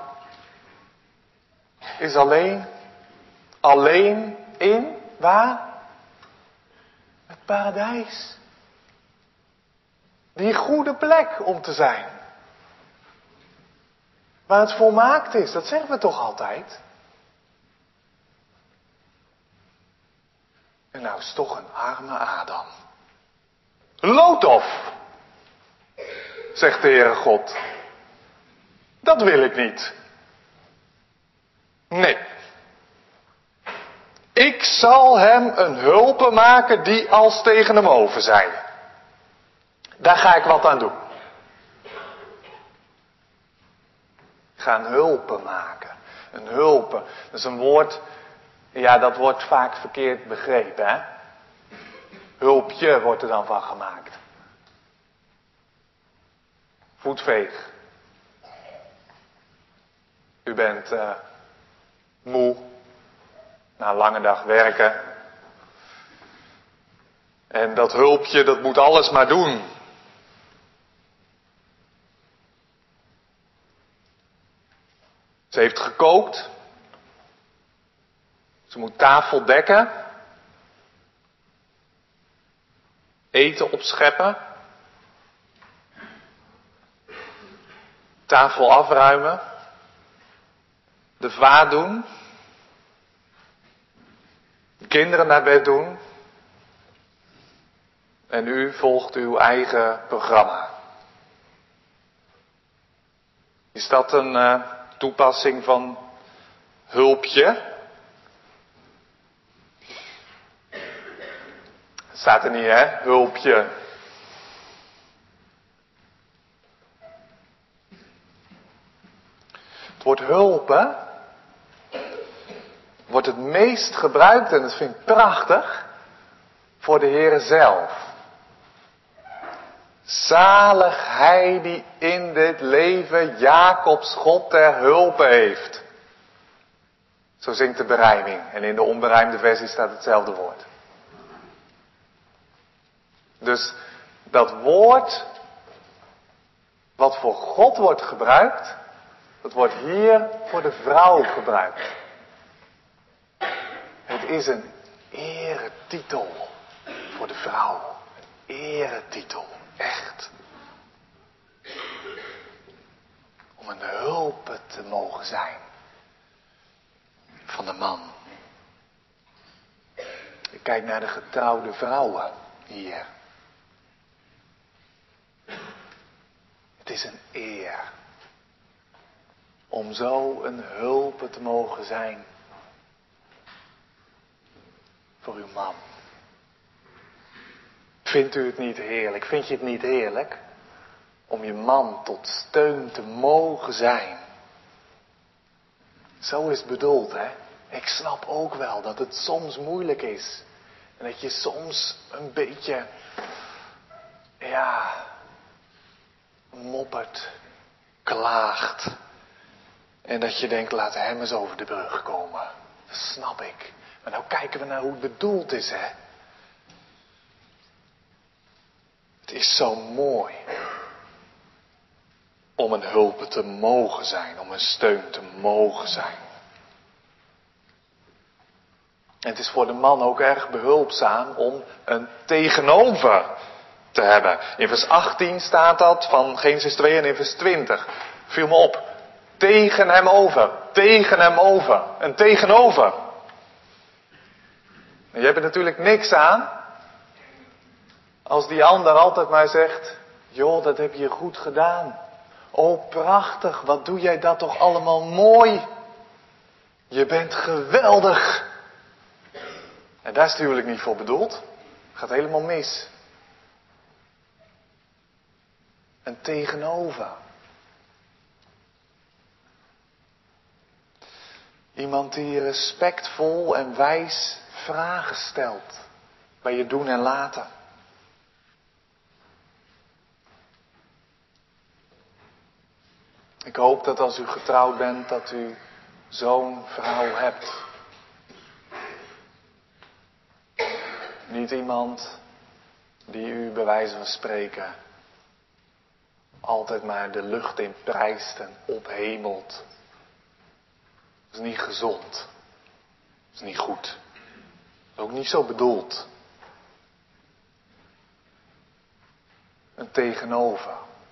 is alleen. Alleen in, waar? Het paradijs. Die goede plek om te zijn. Waar het volmaakt is, dat zeggen we toch altijd? En nou is toch een arme Adam. Loodhof, zegt de Heere God. Dat wil ik niet. Nee. Ik zal hem een hulpe maken die als tegen hem over zijn. Daar ga ik wat aan doen. Ik ga een hulpe maken. Een hulpe. Dat is een woord, ja, dat wordt vaak verkeerd begrepen, hè. Hulpje wordt er dan van gemaakt. Voetveeg. U bent uh, moe. Na een lange dag werken. En dat hulpje, dat moet alles maar doen. Ze heeft gekookt. Ze moet tafel dekken. Eten opscheppen. Tafel afruimen. De vaat doen. Kinderen naar bed doen. En u volgt uw eigen programma. Is dat een uh, toepassing van hulpje? Staat er niet, hè? Hulpje. Het woord hulpen wordt het meest gebruikt, en dat vind ik prachtig, voor de Heere zelf. Zalig hij die in dit leven Jacobs God ter hulpe heeft. Zo zingt de berijming. En in de onberijmde versie staat hetzelfde woord. Dus dat woord wat voor God wordt gebruikt, dat wordt hier voor de vrouw gebruikt. Het is een eretitel voor de vrouw. Een eretitel. Echt. Om een hulp te mogen zijn. Van de man. Ik kijk naar de getrouwde vrouwen hier. is een eer om zo een hulp te mogen zijn voor uw man. Vindt u het niet heerlijk? Vind je het niet heerlijk om je man tot steun te mogen zijn? Zo is het bedoeld, hè? Ik snap ook wel dat het soms moeilijk is. En dat je soms een beetje, ja, moppert, klaagt. En dat je denkt, laat hem eens over de brug komen. Dat snap ik. Maar nou kijken we naar hoe het bedoeld is, hè? Het is zo mooi om een hulp te mogen zijn, om een steun te mogen zijn. En het is voor de man ook erg behulpzaam om een tegenover te hebben. In vers achttien staat dat van Genesis twee en in vers twintig. Viel me op. Tegen hem over. Tegen hem over. Een tegenover. En je hebt er natuurlijk niks aan als die ander altijd maar zegt, joh, dat heb je goed gedaan. Oh, prachtig, wat doe jij dat toch allemaal mooi. Je bent geweldig. En daar is het huwelijk niet voor bedoeld. Gaat helemaal mis. Een tegenover. Iemand die respectvol en wijs vragen stelt bij je doen en laten. Ik hoop dat als u getrouwd bent, dat u zo'n vrouw hebt. Niet iemand die u bij wijze van spreken altijd maar de lucht in prijst en ophemelt. Dat is niet gezond. Dat is niet goed. Dat is ook niet zo bedoeld. Een tegenover.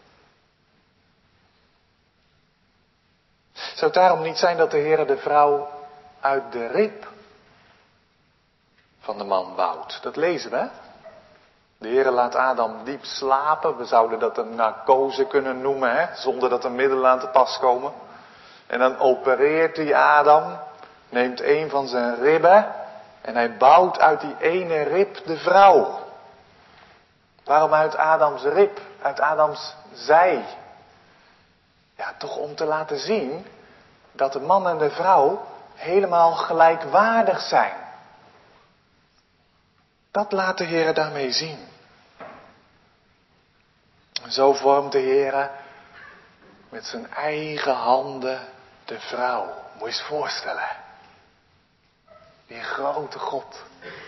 Zou het daarom niet zijn dat de Heer de vrouw uit de rib van de man bouwt? Dat lezen we. De Heer laat Adam diep slapen. We zouden dat een narcose kunnen noemen, hè? Zonder dat er middelen aan te pas komen. En dan opereert hij Adam, neemt een van zijn ribben en hij bouwt uit die ene rib de vrouw. Waarom uit Adams rib? Uit Adams zij? Ja, toch om te laten zien dat de man en de vrouw helemaal gelijkwaardig zijn. Dat laat de Heer daarmee zien. Zo vormt de Heer met zijn eigen handen de vrouw. Moet je eens voorstellen. Die grote God.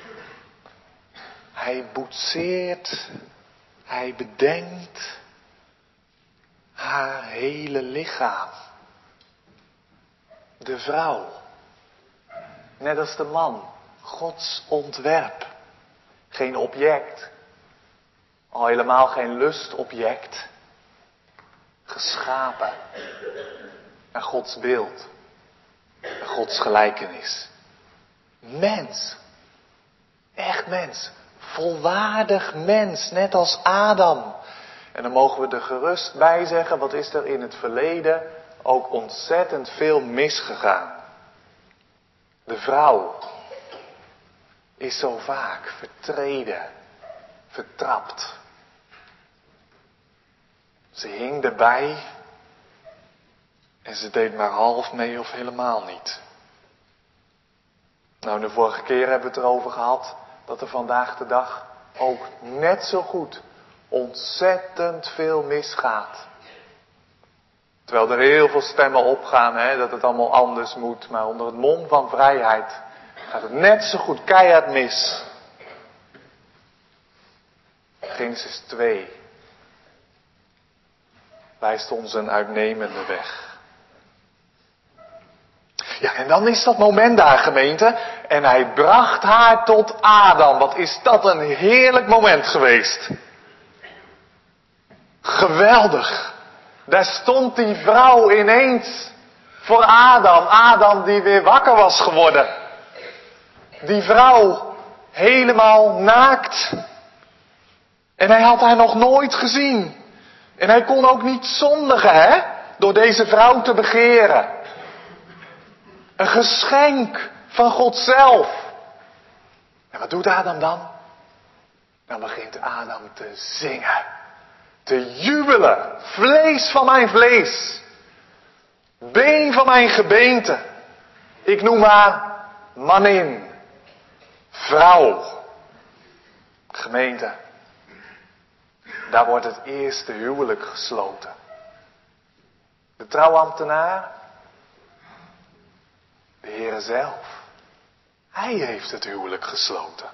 Hij boetseert, hij bedenkt haar hele lichaam. De vrouw. Net als de man. Gods ontwerp. Geen object. Al helemaal geen lustobject. Geschapen. Naar Gods beeld. Naar Gods gelijkenis. Mens. Echt mens. Volwaardig mens. Net als Adam. En dan mogen we er gerust bij zeggen, wat is er in het verleden ook ontzettend veel misgegaan. De vrouw is zo vaak vertreden, vertrapt. Ze hing erbij en ze deed maar half mee of helemaal niet. Nou, de vorige keer hebben we het erover gehad dat er vandaag de dag ook net zo goed ontzettend veel misgaat. Terwijl er heel veel stemmen opgaan, hè, dat het allemaal anders moet. Maar onder het mom van vrijheid gaat het net zo goed keihard mis. Genesis twee wijst ons een uitnemende weg. Ja, en dan is dat moment daar, gemeente. En hij bracht haar tot Adam. Wat is dat een heerlijk moment geweest. Geweldig. Daar stond die vrouw ineens voor Adam. Adam die weer wakker was geworden. Die vrouw helemaal naakt. En hij had haar nog nooit gezien. En hij kon ook niet zondigen, hè? Door deze vrouw te begeren. Een geschenk van God zelf. En wat doet Adam dan? Dan begint Adam te zingen. Te jubelen. Vlees van mijn vlees. Been van mijn gebeente. Ik noem haar manin. Vrouw. Gemeente. Daar wordt het eerste huwelijk gesloten. De trouwambtenaar. De Heere zelf. Hij heeft het huwelijk gesloten.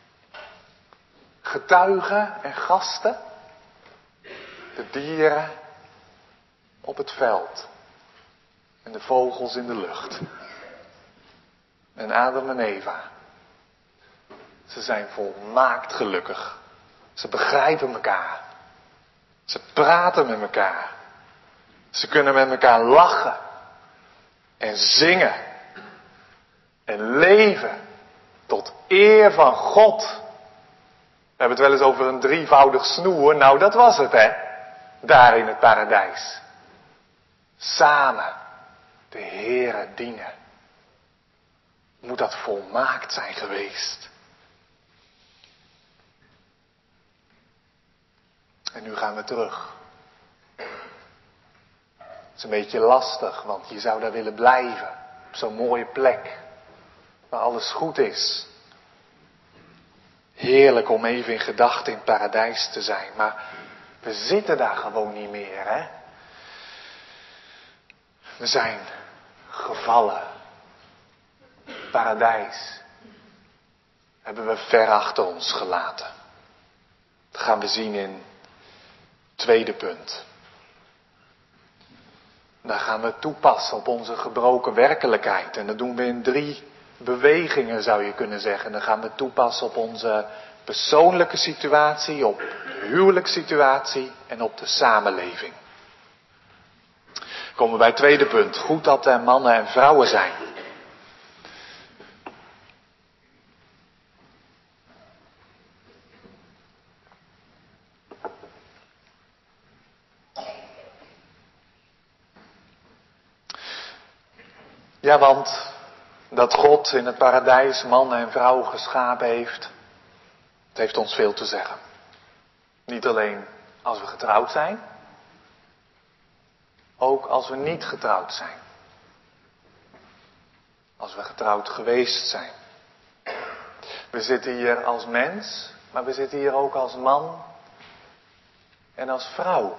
Getuigen en gasten. De dieren op het veld. En de vogels in de lucht. En Adam en Eva. Ze zijn volmaakt gelukkig. Ze begrijpen elkaar. Ze praten met elkaar. Ze kunnen met elkaar lachen. En zingen. En leven. Tot eer van God. We hebben het wel eens over een drievoudig snoer. Nou, dat was het, hè. Daar in het paradijs. Samen de Heere dienen. Moet dat volmaakt zijn geweest. En nu gaan we terug. Het is een beetje lastig, want je zou daar willen blijven. Op zo'n mooie plek. Waar alles goed is. Heerlijk om even in gedachten in het paradijs te zijn. Maar we zitten daar gewoon niet meer, hè. We zijn gevallen. Paradijs. Hebben we ver achter ons gelaten. Dat gaan we zien in het tweede punt. Daar gaan we toepassen op onze gebroken werkelijkheid. En dat doen we in drie bewegingen, zou je kunnen zeggen. Dan gaan we toepassen op onze persoonlijke situatie, op de huwelijkssituatie en op de samenleving. Komen we bij het tweede punt. Goed dat er mannen en vrouwen zijn. Ja, want dat God in het paradijs mannen en vrouwen geschapen heeft, het heeft ons veel te zeggen. Niet alleen als we getrouwd zijn, ook als we niet getrouwd zijn. Als we getrouwd geweest zijn. We zitten hier als mens, maar we zitten hier ook als man en als vrouw.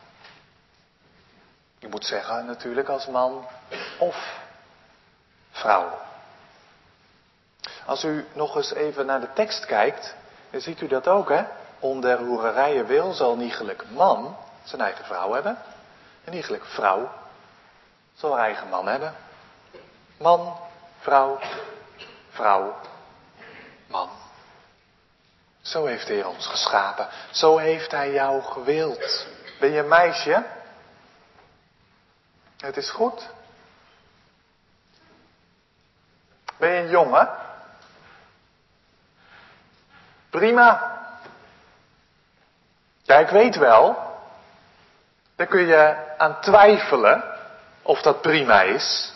Je moet zeggen natuurlijk als man of vrouw. Als u nog eens even naar de tekst kijkt, dan ziet u dat ook, hè. Om der hoererijen wil zal een iegelijk man zijn eigen vrouw hebben. En iegelijk vrouw zal haar eigen man hebben. Man, vrouw, vrouw, man. Zo heeft de Heer ons geschapen. Zo heeft Hij jou gewild. Ben je een meisje? Het is goed. Ben je een jongen? Prima. Ja, ik weet wel. Daar kun je aan twijfelen of dat prima is.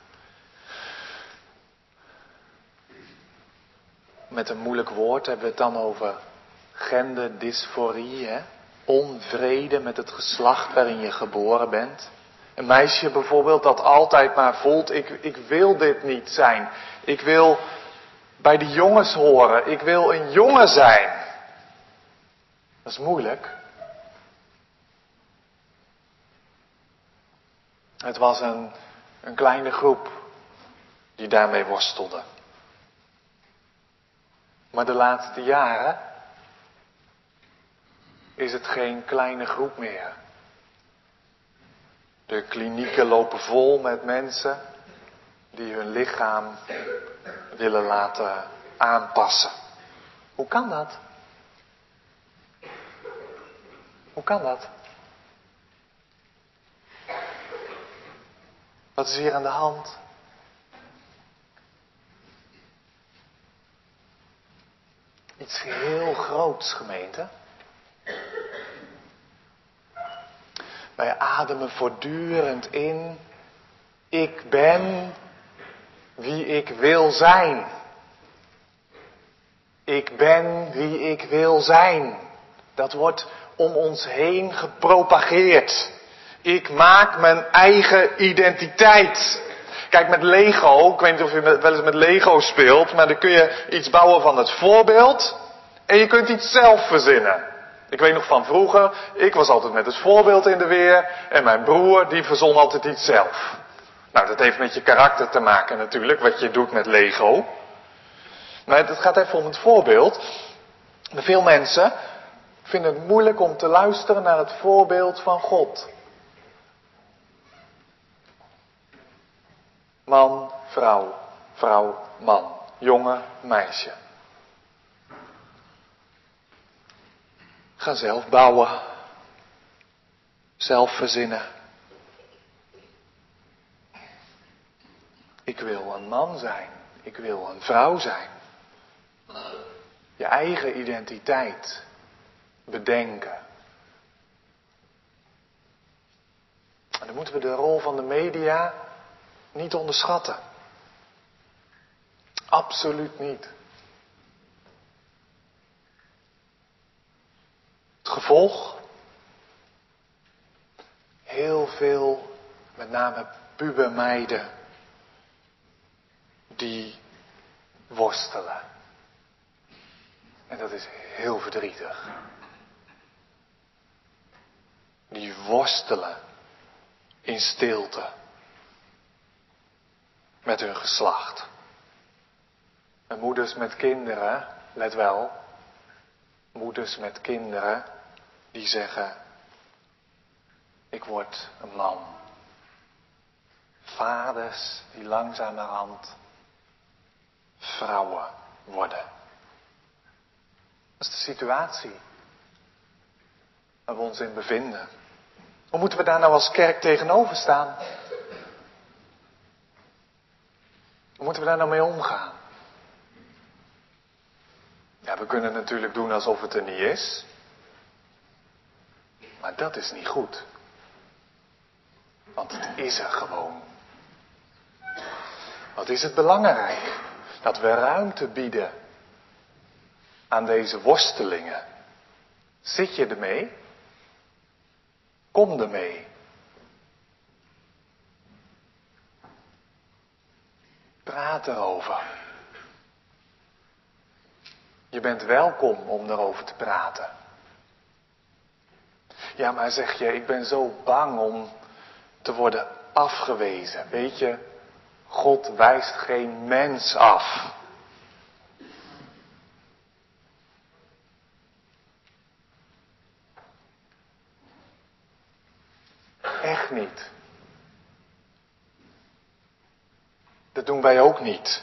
Met een moeilijk woord hebben we het dan over genderdysforie, hè? Onvrede met het geslacht waarin je geboren bent. Een meisje bijvoorbeeld dat altijd maar voelt, ik, ik wil dit niet zijn. Ik wil bij de jongens horen. Ik wil een jongen zijn. Dat is moeilijk. Het was een, een kleine groep die daarmee worstelde. Maar de laatste jaren is het geen kleine groep meer. De klinieken lopen vol met mensen die hun lichaam willen laten aanpassen. Hoe kan dat? Hoe kan dat? Wat is hier aan de hand? Iets heel groots, gemeente. Wij ademen voortdurend in. Ik ben wie ik wil zijn. Ik ben wie ik wil zijn. Dat wordt om ons heen gepropageerd. Ik maak mijn eigen identiteit. Kijk, met Lego, ik weet niet of je wel eens met Lego speelt, maar dan kun je iets bouwen van het voorbeeld en je kunt iets zelf verzinnen. Ik weet nog van vroeger, ik was altijd met het voorbeeld in de weer en mijn broer die verzon altijd iets zelf. Nou, dat heeft met je karakter te maken natuurlijk, wat je doet met Lego. Maar het gaat even om het voorbeeld. Veel mensen vinden het moeilijk om te luisteren naar het voorbeeld van God. Man, vrouw, vrouw, man, jongen, meisje. Ga zelf bouwen. Zelf verzinnen. Ik wil een man zijn. Ik wil een vrouw zijn. Je eigen identiteit bedenken. En dan moeten we de rol van de media niet onderschatten. Absoluut niet. Het gevolg? Heel veel, met name pubermeiden, die worstelen. En dat is heel verdrietig. Die worstelen in stilte met hun geslacht. En moeders met kinderen, let wel, moeders met kinderen die zeggen, ik word een man. Vaders die langzamerhand vrouwen worden. Dat is de situatie waar we ons in bevinden. Hoe moeten we daar nou als kerk tegenover staan? Hoe moeten we daar nou mee omgaan? Ja, we kunnen natuurlijk doen alsof het er niet is. Maar dat is niet goed. Want het is er gewoon. Wat is het belangrijk? Dat we ruimte bieden aan deze worstelingen. Zit je ermee? Kom ermee. Praat erover. Je bent welkom om erover te praten. Ja, maar zeg je, ik ben zo bang om te worden afgewezen. Weet je, God wijst geen mens af. Echt niet. Dat doen wij ook niet.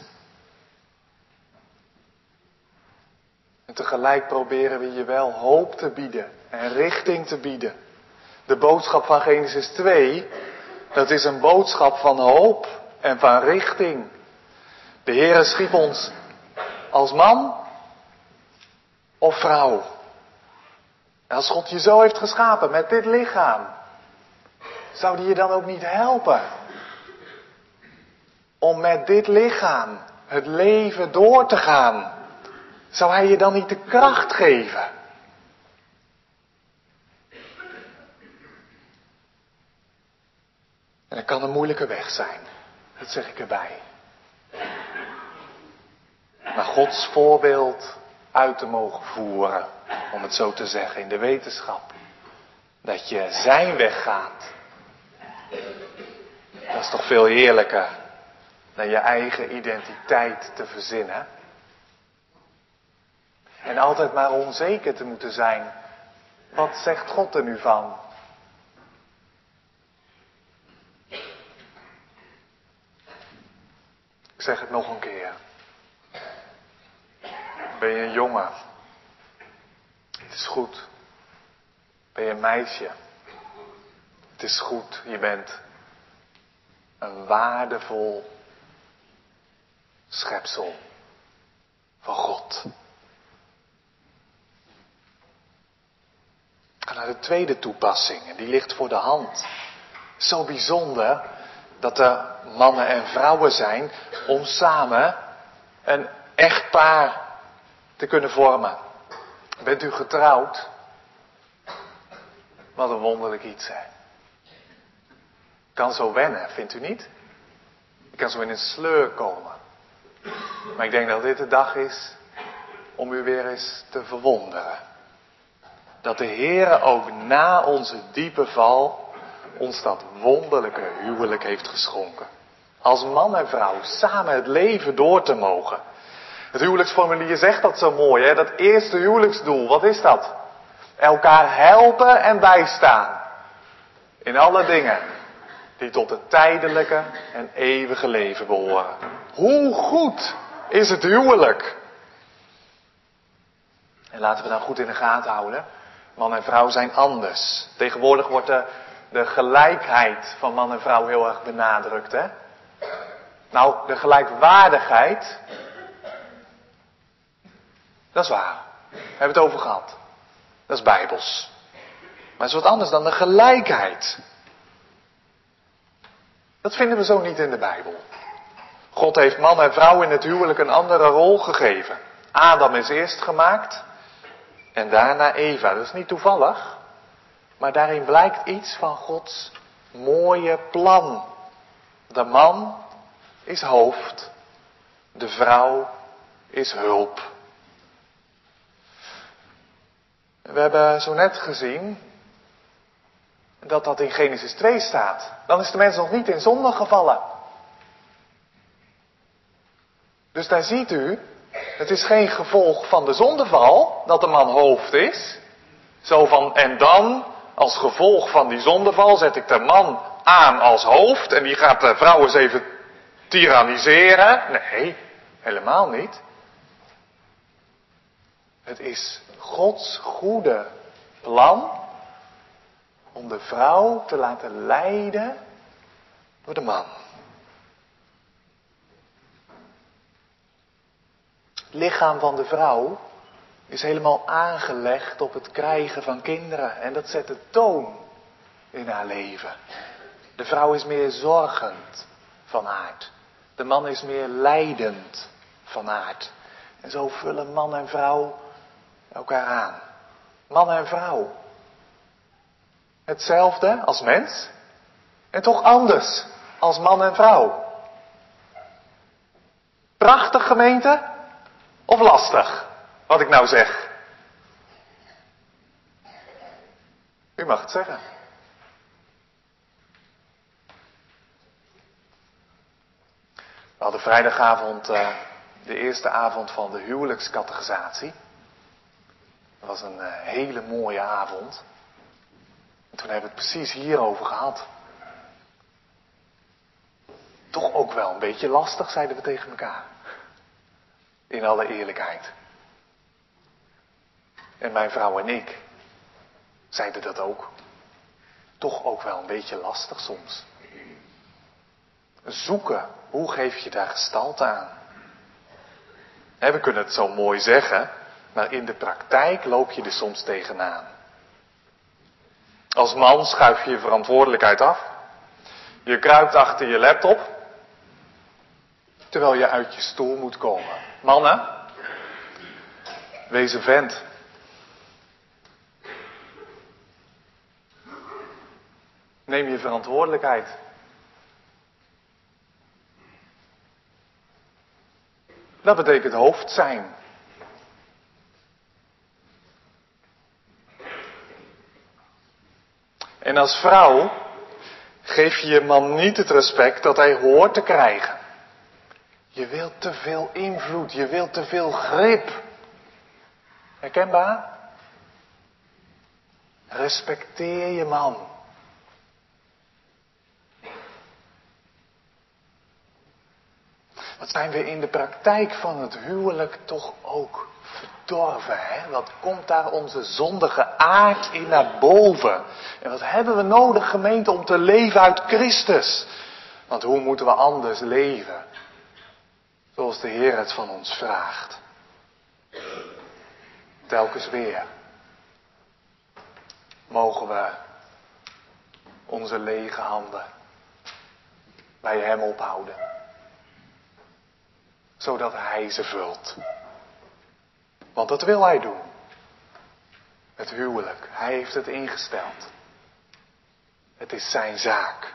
En tegelijk proberen we je wel hoop te bieden en richting te bieden. De boodschap van Genesis twee, dat is een boodschap van hoop en van richting. De Heere schiep ons als man of vrouw. En als God je zo heeft geschapen met dit lichaam, zou die je dan ook niet helpen om met dit lichaam het leven door te gaan? Zou hij je dan niet de kracht geven? En dat kan een moeilijke weg zijn. Dat zeg ik erbij. Maar Gods voorbeeld uit te mogen voeren, om het zo te zeggen, in de wetenschap. Dat je zijn weg gaat. Dat is toch veel heerlijker dan je eigen identiteit te verzinnen. En altijd maar onzeker te moeten zijn. Wat zegt God er nu van? Ik zeg het nog een keer. Ben je een jongen? Het is goed. Ben je een meisje? Het is goed. Je bent een waardevol schepsel van God. gaan naar de tweede toepassing. En die ligt voor de hand. Zo bijzonder dat er mannen en vrouwen zijn om samen een echtpaar te kunnen vormen. Bent u getrouwd? Wat een wonderlijk iets, hè. Kan zo wennen, vindt u niet? Je kan zo in een sleur komen. Maar ik denk dat dit de dag is om u weer eens te verwonderen. Dat de Heere ook na onze diepe val ons dat wonderlijke huwelijk heeft geschonken. Als man en vrouw samen het leven door te mogen. Het huwelijksformulier zegt dat zo mooi, hè? Dat eerste huwelijksdoel, wat is dat? Elkaar helpen en bijstaan. In alle dingen die tot het tijdelijke en eeuwige leven behoren. Hoe goed is het huwelijk? En laten we nou goed in de gaten houden. Man en vrouw zijn anders. Tegenwoordig wordt de, de gelijkheid van man en vrouw heel erg benadrukt, hè? Nou, de gelijkwaardigheid, dat is waar. We hebben het over gehad. Dat is bijbels. Maar het is wat anders dan de gelijkheid. Dat vinden we zo niet in de Bijbel. God heeft man en vrouw in het huwelijk een andere rol gegeven. Adam is eerst gemaakt en daarna Eva. Dat is niet toevallig. Maar daarin blijkt iets van Gods mooie plan. De man is hoofd. De vrouw is hulp. We hebben zo net gezien dat dat in Genesis twee staat. Dan is de mens nog niet in zonde gevallen. Dus daar ziet u, het is geen gevolg van de zondeval dat de man hoofd is. Zo van, en dan, als gevolg van die zondeval, zet ik de man aan als hoofd en die gaat de vrouw eens even tyranniseren. Nee, helemaal niet. Het is Gods goede plan om de vrouw te laten leiden door de man. Het lichaam van de vrouw is helemaal aangelegd op het krijgen van kinderen. En dat zet de toon in haar leven. De vrouw is meer zorgend van aard. De man is meer lijdend van aard. En zo vullen man en vrouw elkaar aan. Man en vrouw. Hetzelfde als mens. En toch anders als man en vrouw. Prachtig, gemeente? Of lastig? Wat ik nou zeg. U mag het zeggen. We hadden vrijdagavond uh, de eerste avond van de huwelijkscatechisatie. Dat was een uh, hele mooie avond. En toen hebben we het precies hierover gehad. Toch ook wel een beetje lastig, zeiden we tegen elkaar. In alle eerlijkheid. En mijn vrouw en ik zeiden dat ook. Toch ook wel een beetje lastig soms. Zoeken, hoe geef je daar gestalte aan? He, we kunnen het zo mooi zeggen, maar in de praktijk loop je er soms tegenaan. Als man schuif je je verantwoordelijkheid af. Je kruipt achter je laptop. Terwijl je uit je stoel moet komen. Mannen, wees een vent. Neem je verantwoordelijkheid. Dat betekent hoofd zijn. En als vrouw geef je je man niet het respect dat hij hoort te krijgen. Je wilt te veel invloed, je wilt te veel grip. Herkenbaar? Respecteer je man. Wat zijn we in de praktijk van het huwelijk toch ook verdorven, hè? Wat komt daar onze zondige aard in naar boven? En wat hebben we nodig, gemeente, om te leven uit Christus? Want hoe moeten we anders leven? Zoals de Heer het van ons vraagt. Telkens weer. mogen we onze lege handen bij hem ophouden. Zodat hij ze vult. Want dat wil hij doen. Het huwelijk. Hij heeft het ingesteld. Het is zijn zaak.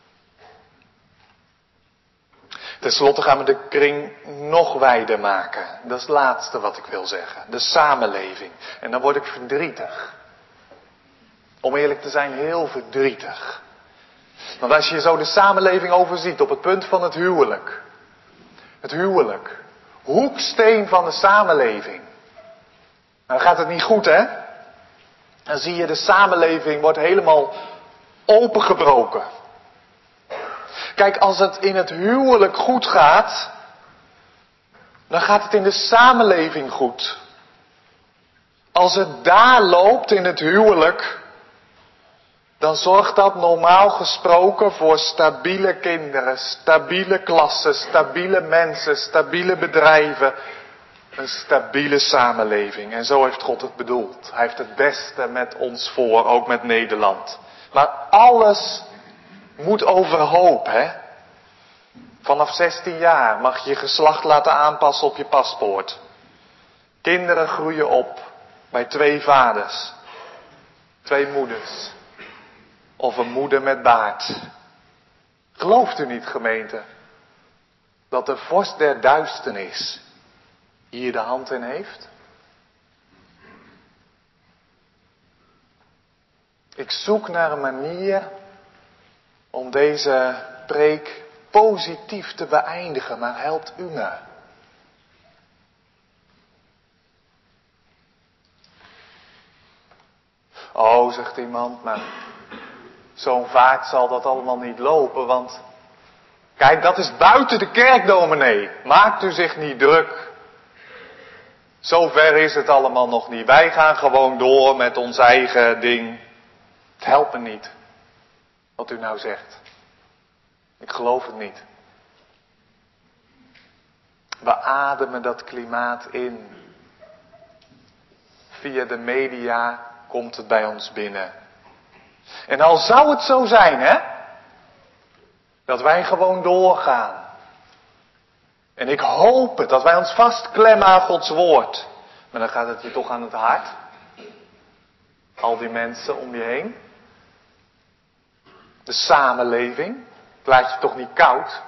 Ten slotte gaan we de kring nog wijder maken. Dat is het laatste wat ik wil zeggen. De samenleving. En dan word ik verdrietig. Om eerlijk te zijn, heel verdrietig. Want als je zo de samenleving overziet op het punt van het huwelijk. Het huwelijk. Hoeksteen van de samenleving. Dan gaat het niet goed, hè? Dan zie je de samenleving wordt helemaal opengebroken. Kijk, als het in het huwelijk goed gaat, dan gaat het in de samenleving goed. Als het daar loopt in het huwelijk, dan zorgt dat normaal gesproken voor stabiele kinderen, stabiele klassen, stabiele mensen, stabiele bedrijven, een stabiele samenleving. En zo heeft God het bedoeld. Hij heeft het beste met ons voor, ook met Nederland. Maar alles moet overhoop, hè? Vanaf zestien jaar mag je je geslacht laten aanpassen op je paspoort. Kinderen groeien op bij twee vaders, twee moeders of een moeder met baard. Gelooft u niet, gemeente, dat de vorst der duisternis hier de hand in heeft? Ik zoek naar een manier om deze preek positief te beëindigen, maar helpt u me? Oh, zegt iemand, maar zo'n vaart zal dat allemaal niet lopen, want kijk, dat is buiten de kerk, dominee. Maakt u zich niet druk. Zover is het allemaal nog niet. Wij gaan gewoon door met ons eigen ding. Het helpt me niet, wat u nou zegt. Ik geloof het niet. We ademen dat klimaat in. Via de media komt het bij ons binnen. En al zou het zo zijn, hè? Dat wij gewoon doorgaan. En ik hoop het, dat wij ons vastklemmen aan Gods woord. Maar dan gaat het je toch aan het hart. Al die mensen om je heen. De samenleving. Het laat je toch niet koud?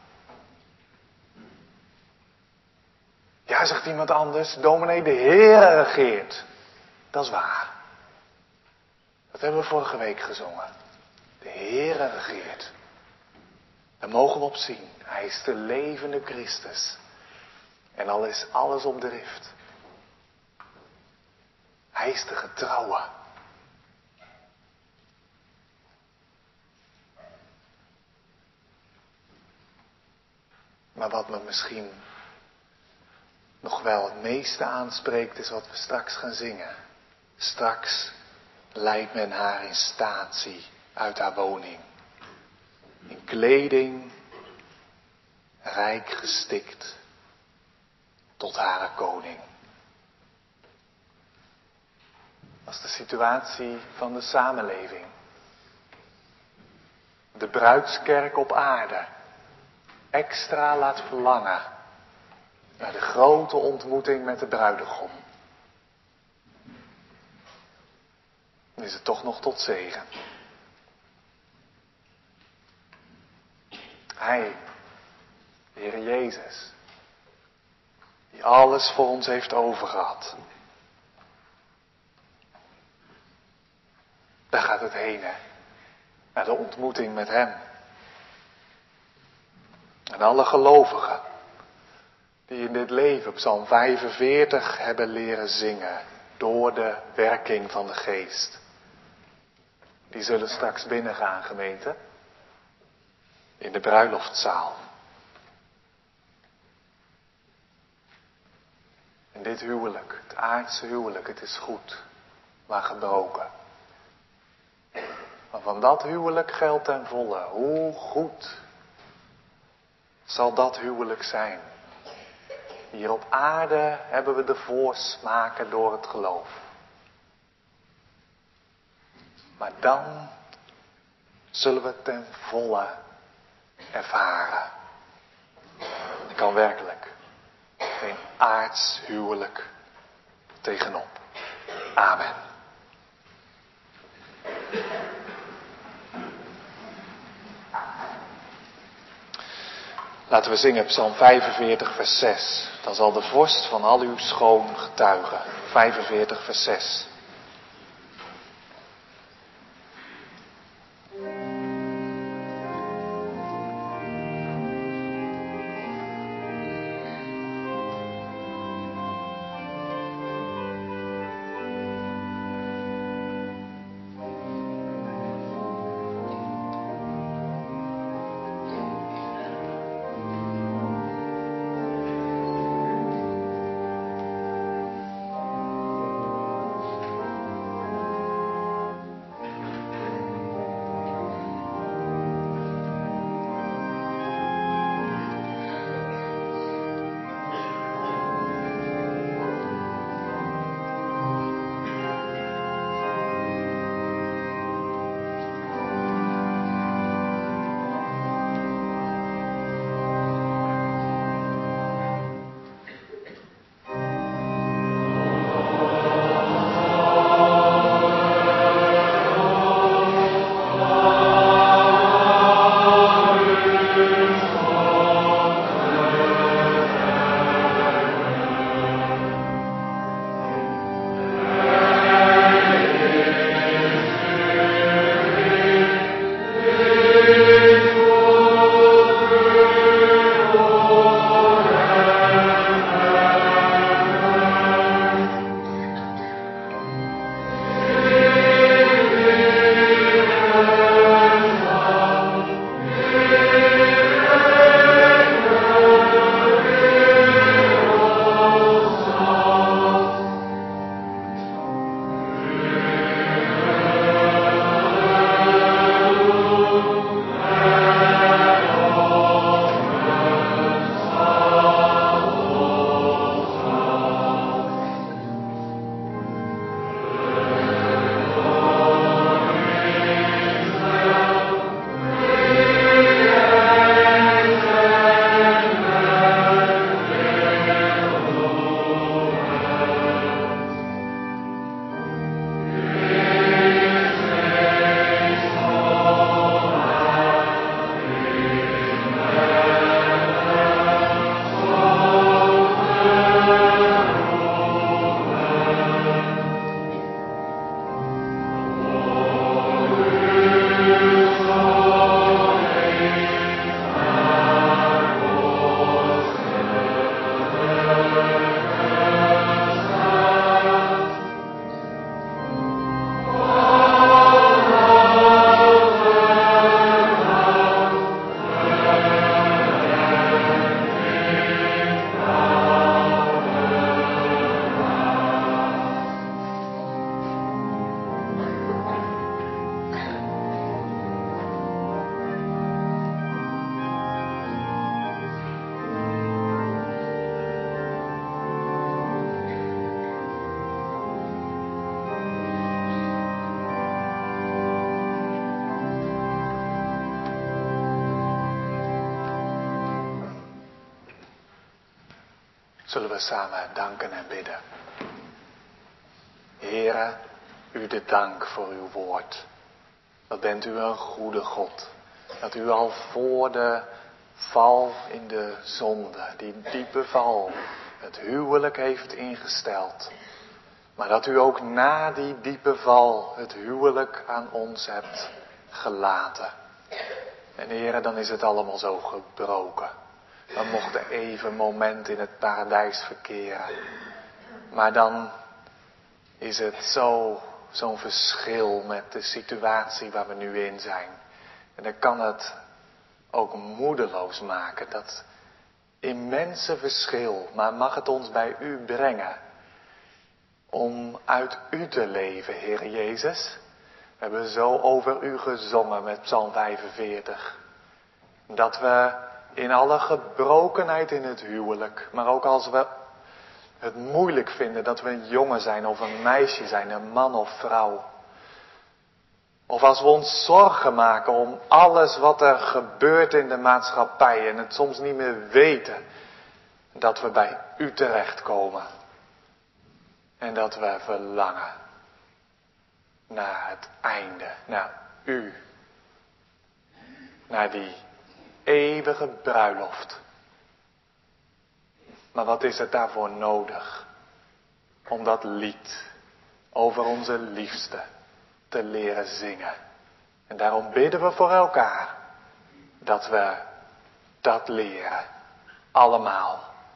Ja, zegt iemand anders. Dominee, de Heere regeert. Dat is waar. Dat hebben we vorige week gezongen. De Heere regeert. Daar mogen we op zien. Hij is de levende Christus. En al is alles op de rift. Hij is de getrouwe. Maar wat me misschien nog wel het meeste aanspreekt, is wat we straks gaan zingen. Straks leidt men haar in statie uit haar woning. In kleding, rijk gestikt, tot haar koning. Dat is de situatie van de samenleving. De bruidskerk op aarde extra laat verlangen naar de grote ontmoeting met de bruidegom. Dan is het toch nog tot zegen. Hij, de Heer Jezus, die alles voor ons heeft overgehad. Daar gaat het heen, hè? Naar de ontmoeting met hem. En alle gelovigen die in dit leven, Psalm vijfenveertig, hebben leren zingen door de werking van de Geest. Die zullen straks binnengaan, gemeente. In de bruiloftzaal. En dit huwelijk, het aardse huwelijk, het is goed, maar gebroken. Maar van dat huwelijk geldt ten volle, hoe goed zal dat huwelijk zijn. Hier op aarde hebben we de voorsmaken door het geloof. Maar dan zullen we het ten volle ervaren. Er kan werkelijk geen aards huwelijk tegenop. Amen. Laten we zingen Psalm vijfenveertig vers zes. Dan zal de vorst van al uw schoon getuigen. vijfenveertig vers zes. Zullen we samen danken en bidden. Heere, u de dank voor uw woord. Wat bent u een goede God. Dat u al voor de val in de zonde, die diepe val, het huwelijk heeft ingesteld. Maar dat u ook na die diepe val het huwelijk aan ons hebt gelaten. En Heere, dan is het allemaal zo gebroken. Dan mochten even moment in het paradijs verkeren. Maar dan is het zo, zo'n verschil met de situatie waar we nu in zijn. En dan kan het ook moedeloos maken. Dat immense verschil. Maar mag het ons bij u brengen. Om uit u te leven, Heer Jezus. We hebben zo over u gezongen met Psalm vijfenveertig. Dat we in alle gebrokenheid in het huwelijk, maar ook als we het moeilijk vinden dat we een jongen zijn of een meisje zijn, een man of vrouw. Of als we ons zorgen maken om alles wat er gebeurt in de maatschappij en het soms niet meer weten, dat we bij u terechtkomen. En dat we verlangen naar het einde, naar u. Naar die eeuwige bruiloft. Maar wat is het daarvoor nodig? Om dat lied over onze liefste te leren zingen. En daarom bidden we voor elkaar. Dat we dat leren. Allemaal.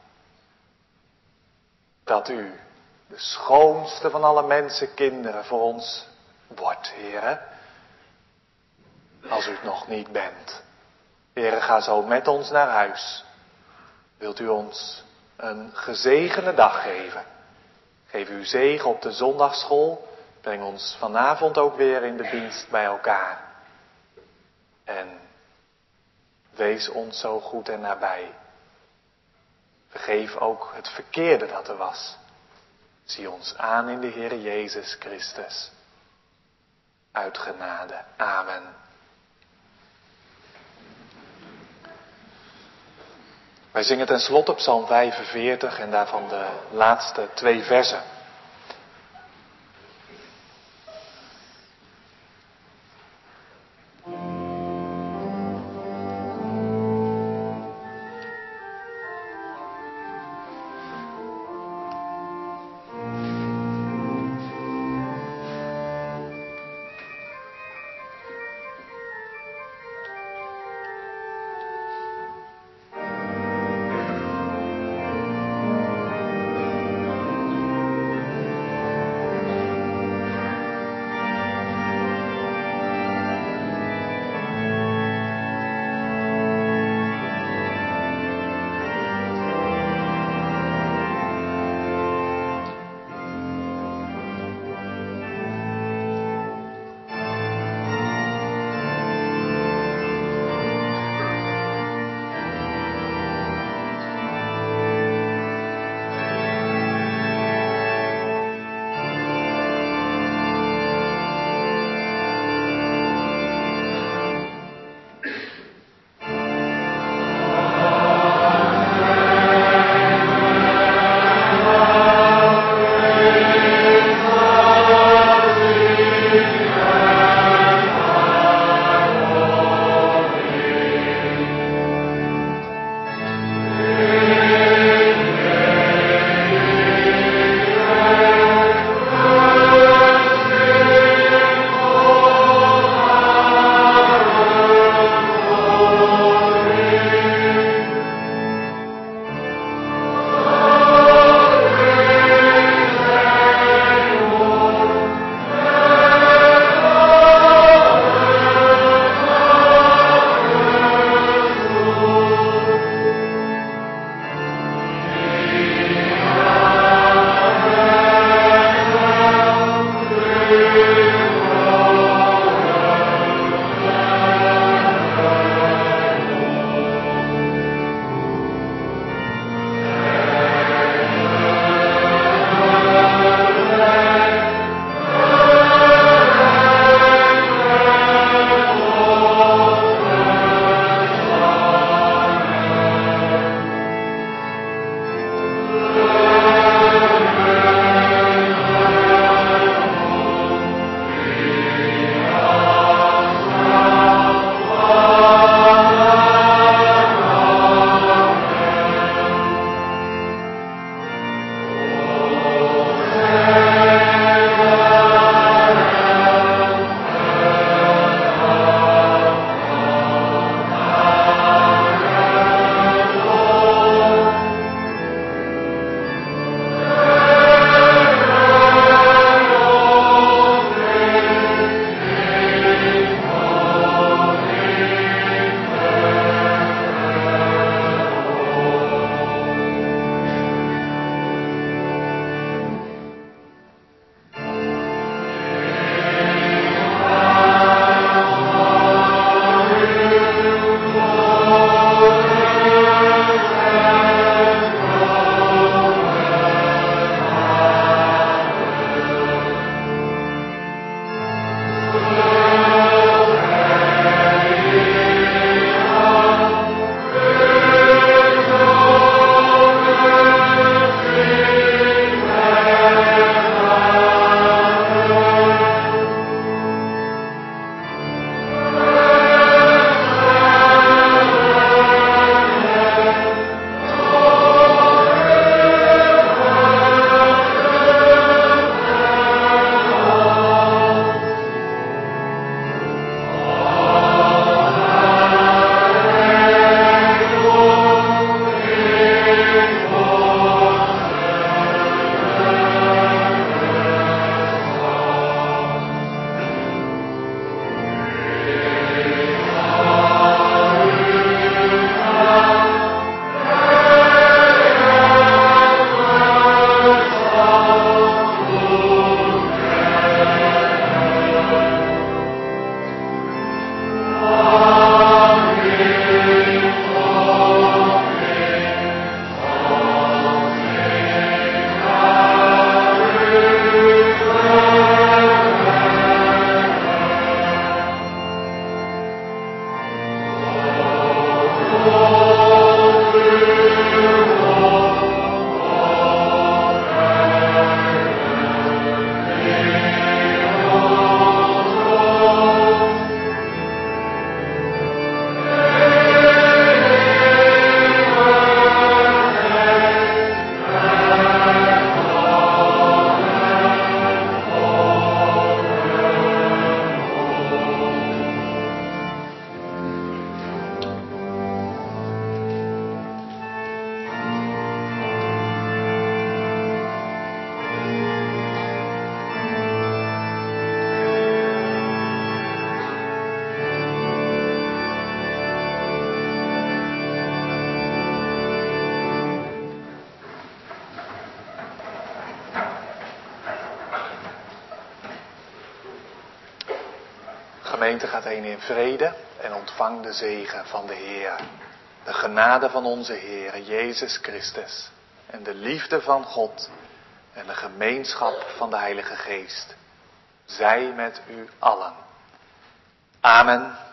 Dat u de schoonste van alle mensenkinderen voor ons wordt, Heere. Als u het nog niet bent. Heere, ga zo met ons naar huis. Wilt u ons een gezegende dag geven. Geef uw zegen op de zondagsschool. Breng ons vanavond ook weer in de dienst bij elkaar. En wees ons zo goed en nabij. Vergeef ook het verkeerde dat er was. Zie ons aan in de Heer Jezus Christus. Uit genade. Amen. Wij zingen ten slotte Psalm vijfenveertig en daarvan de laatste twee versen. gemeente gaat heen in vrede en ontvang de zegen van de Heer. De genade van onze Heer Jezus Christus en de liefde van God en de gemeenschap van de Heilige Geest. Zij met u allen. Amen.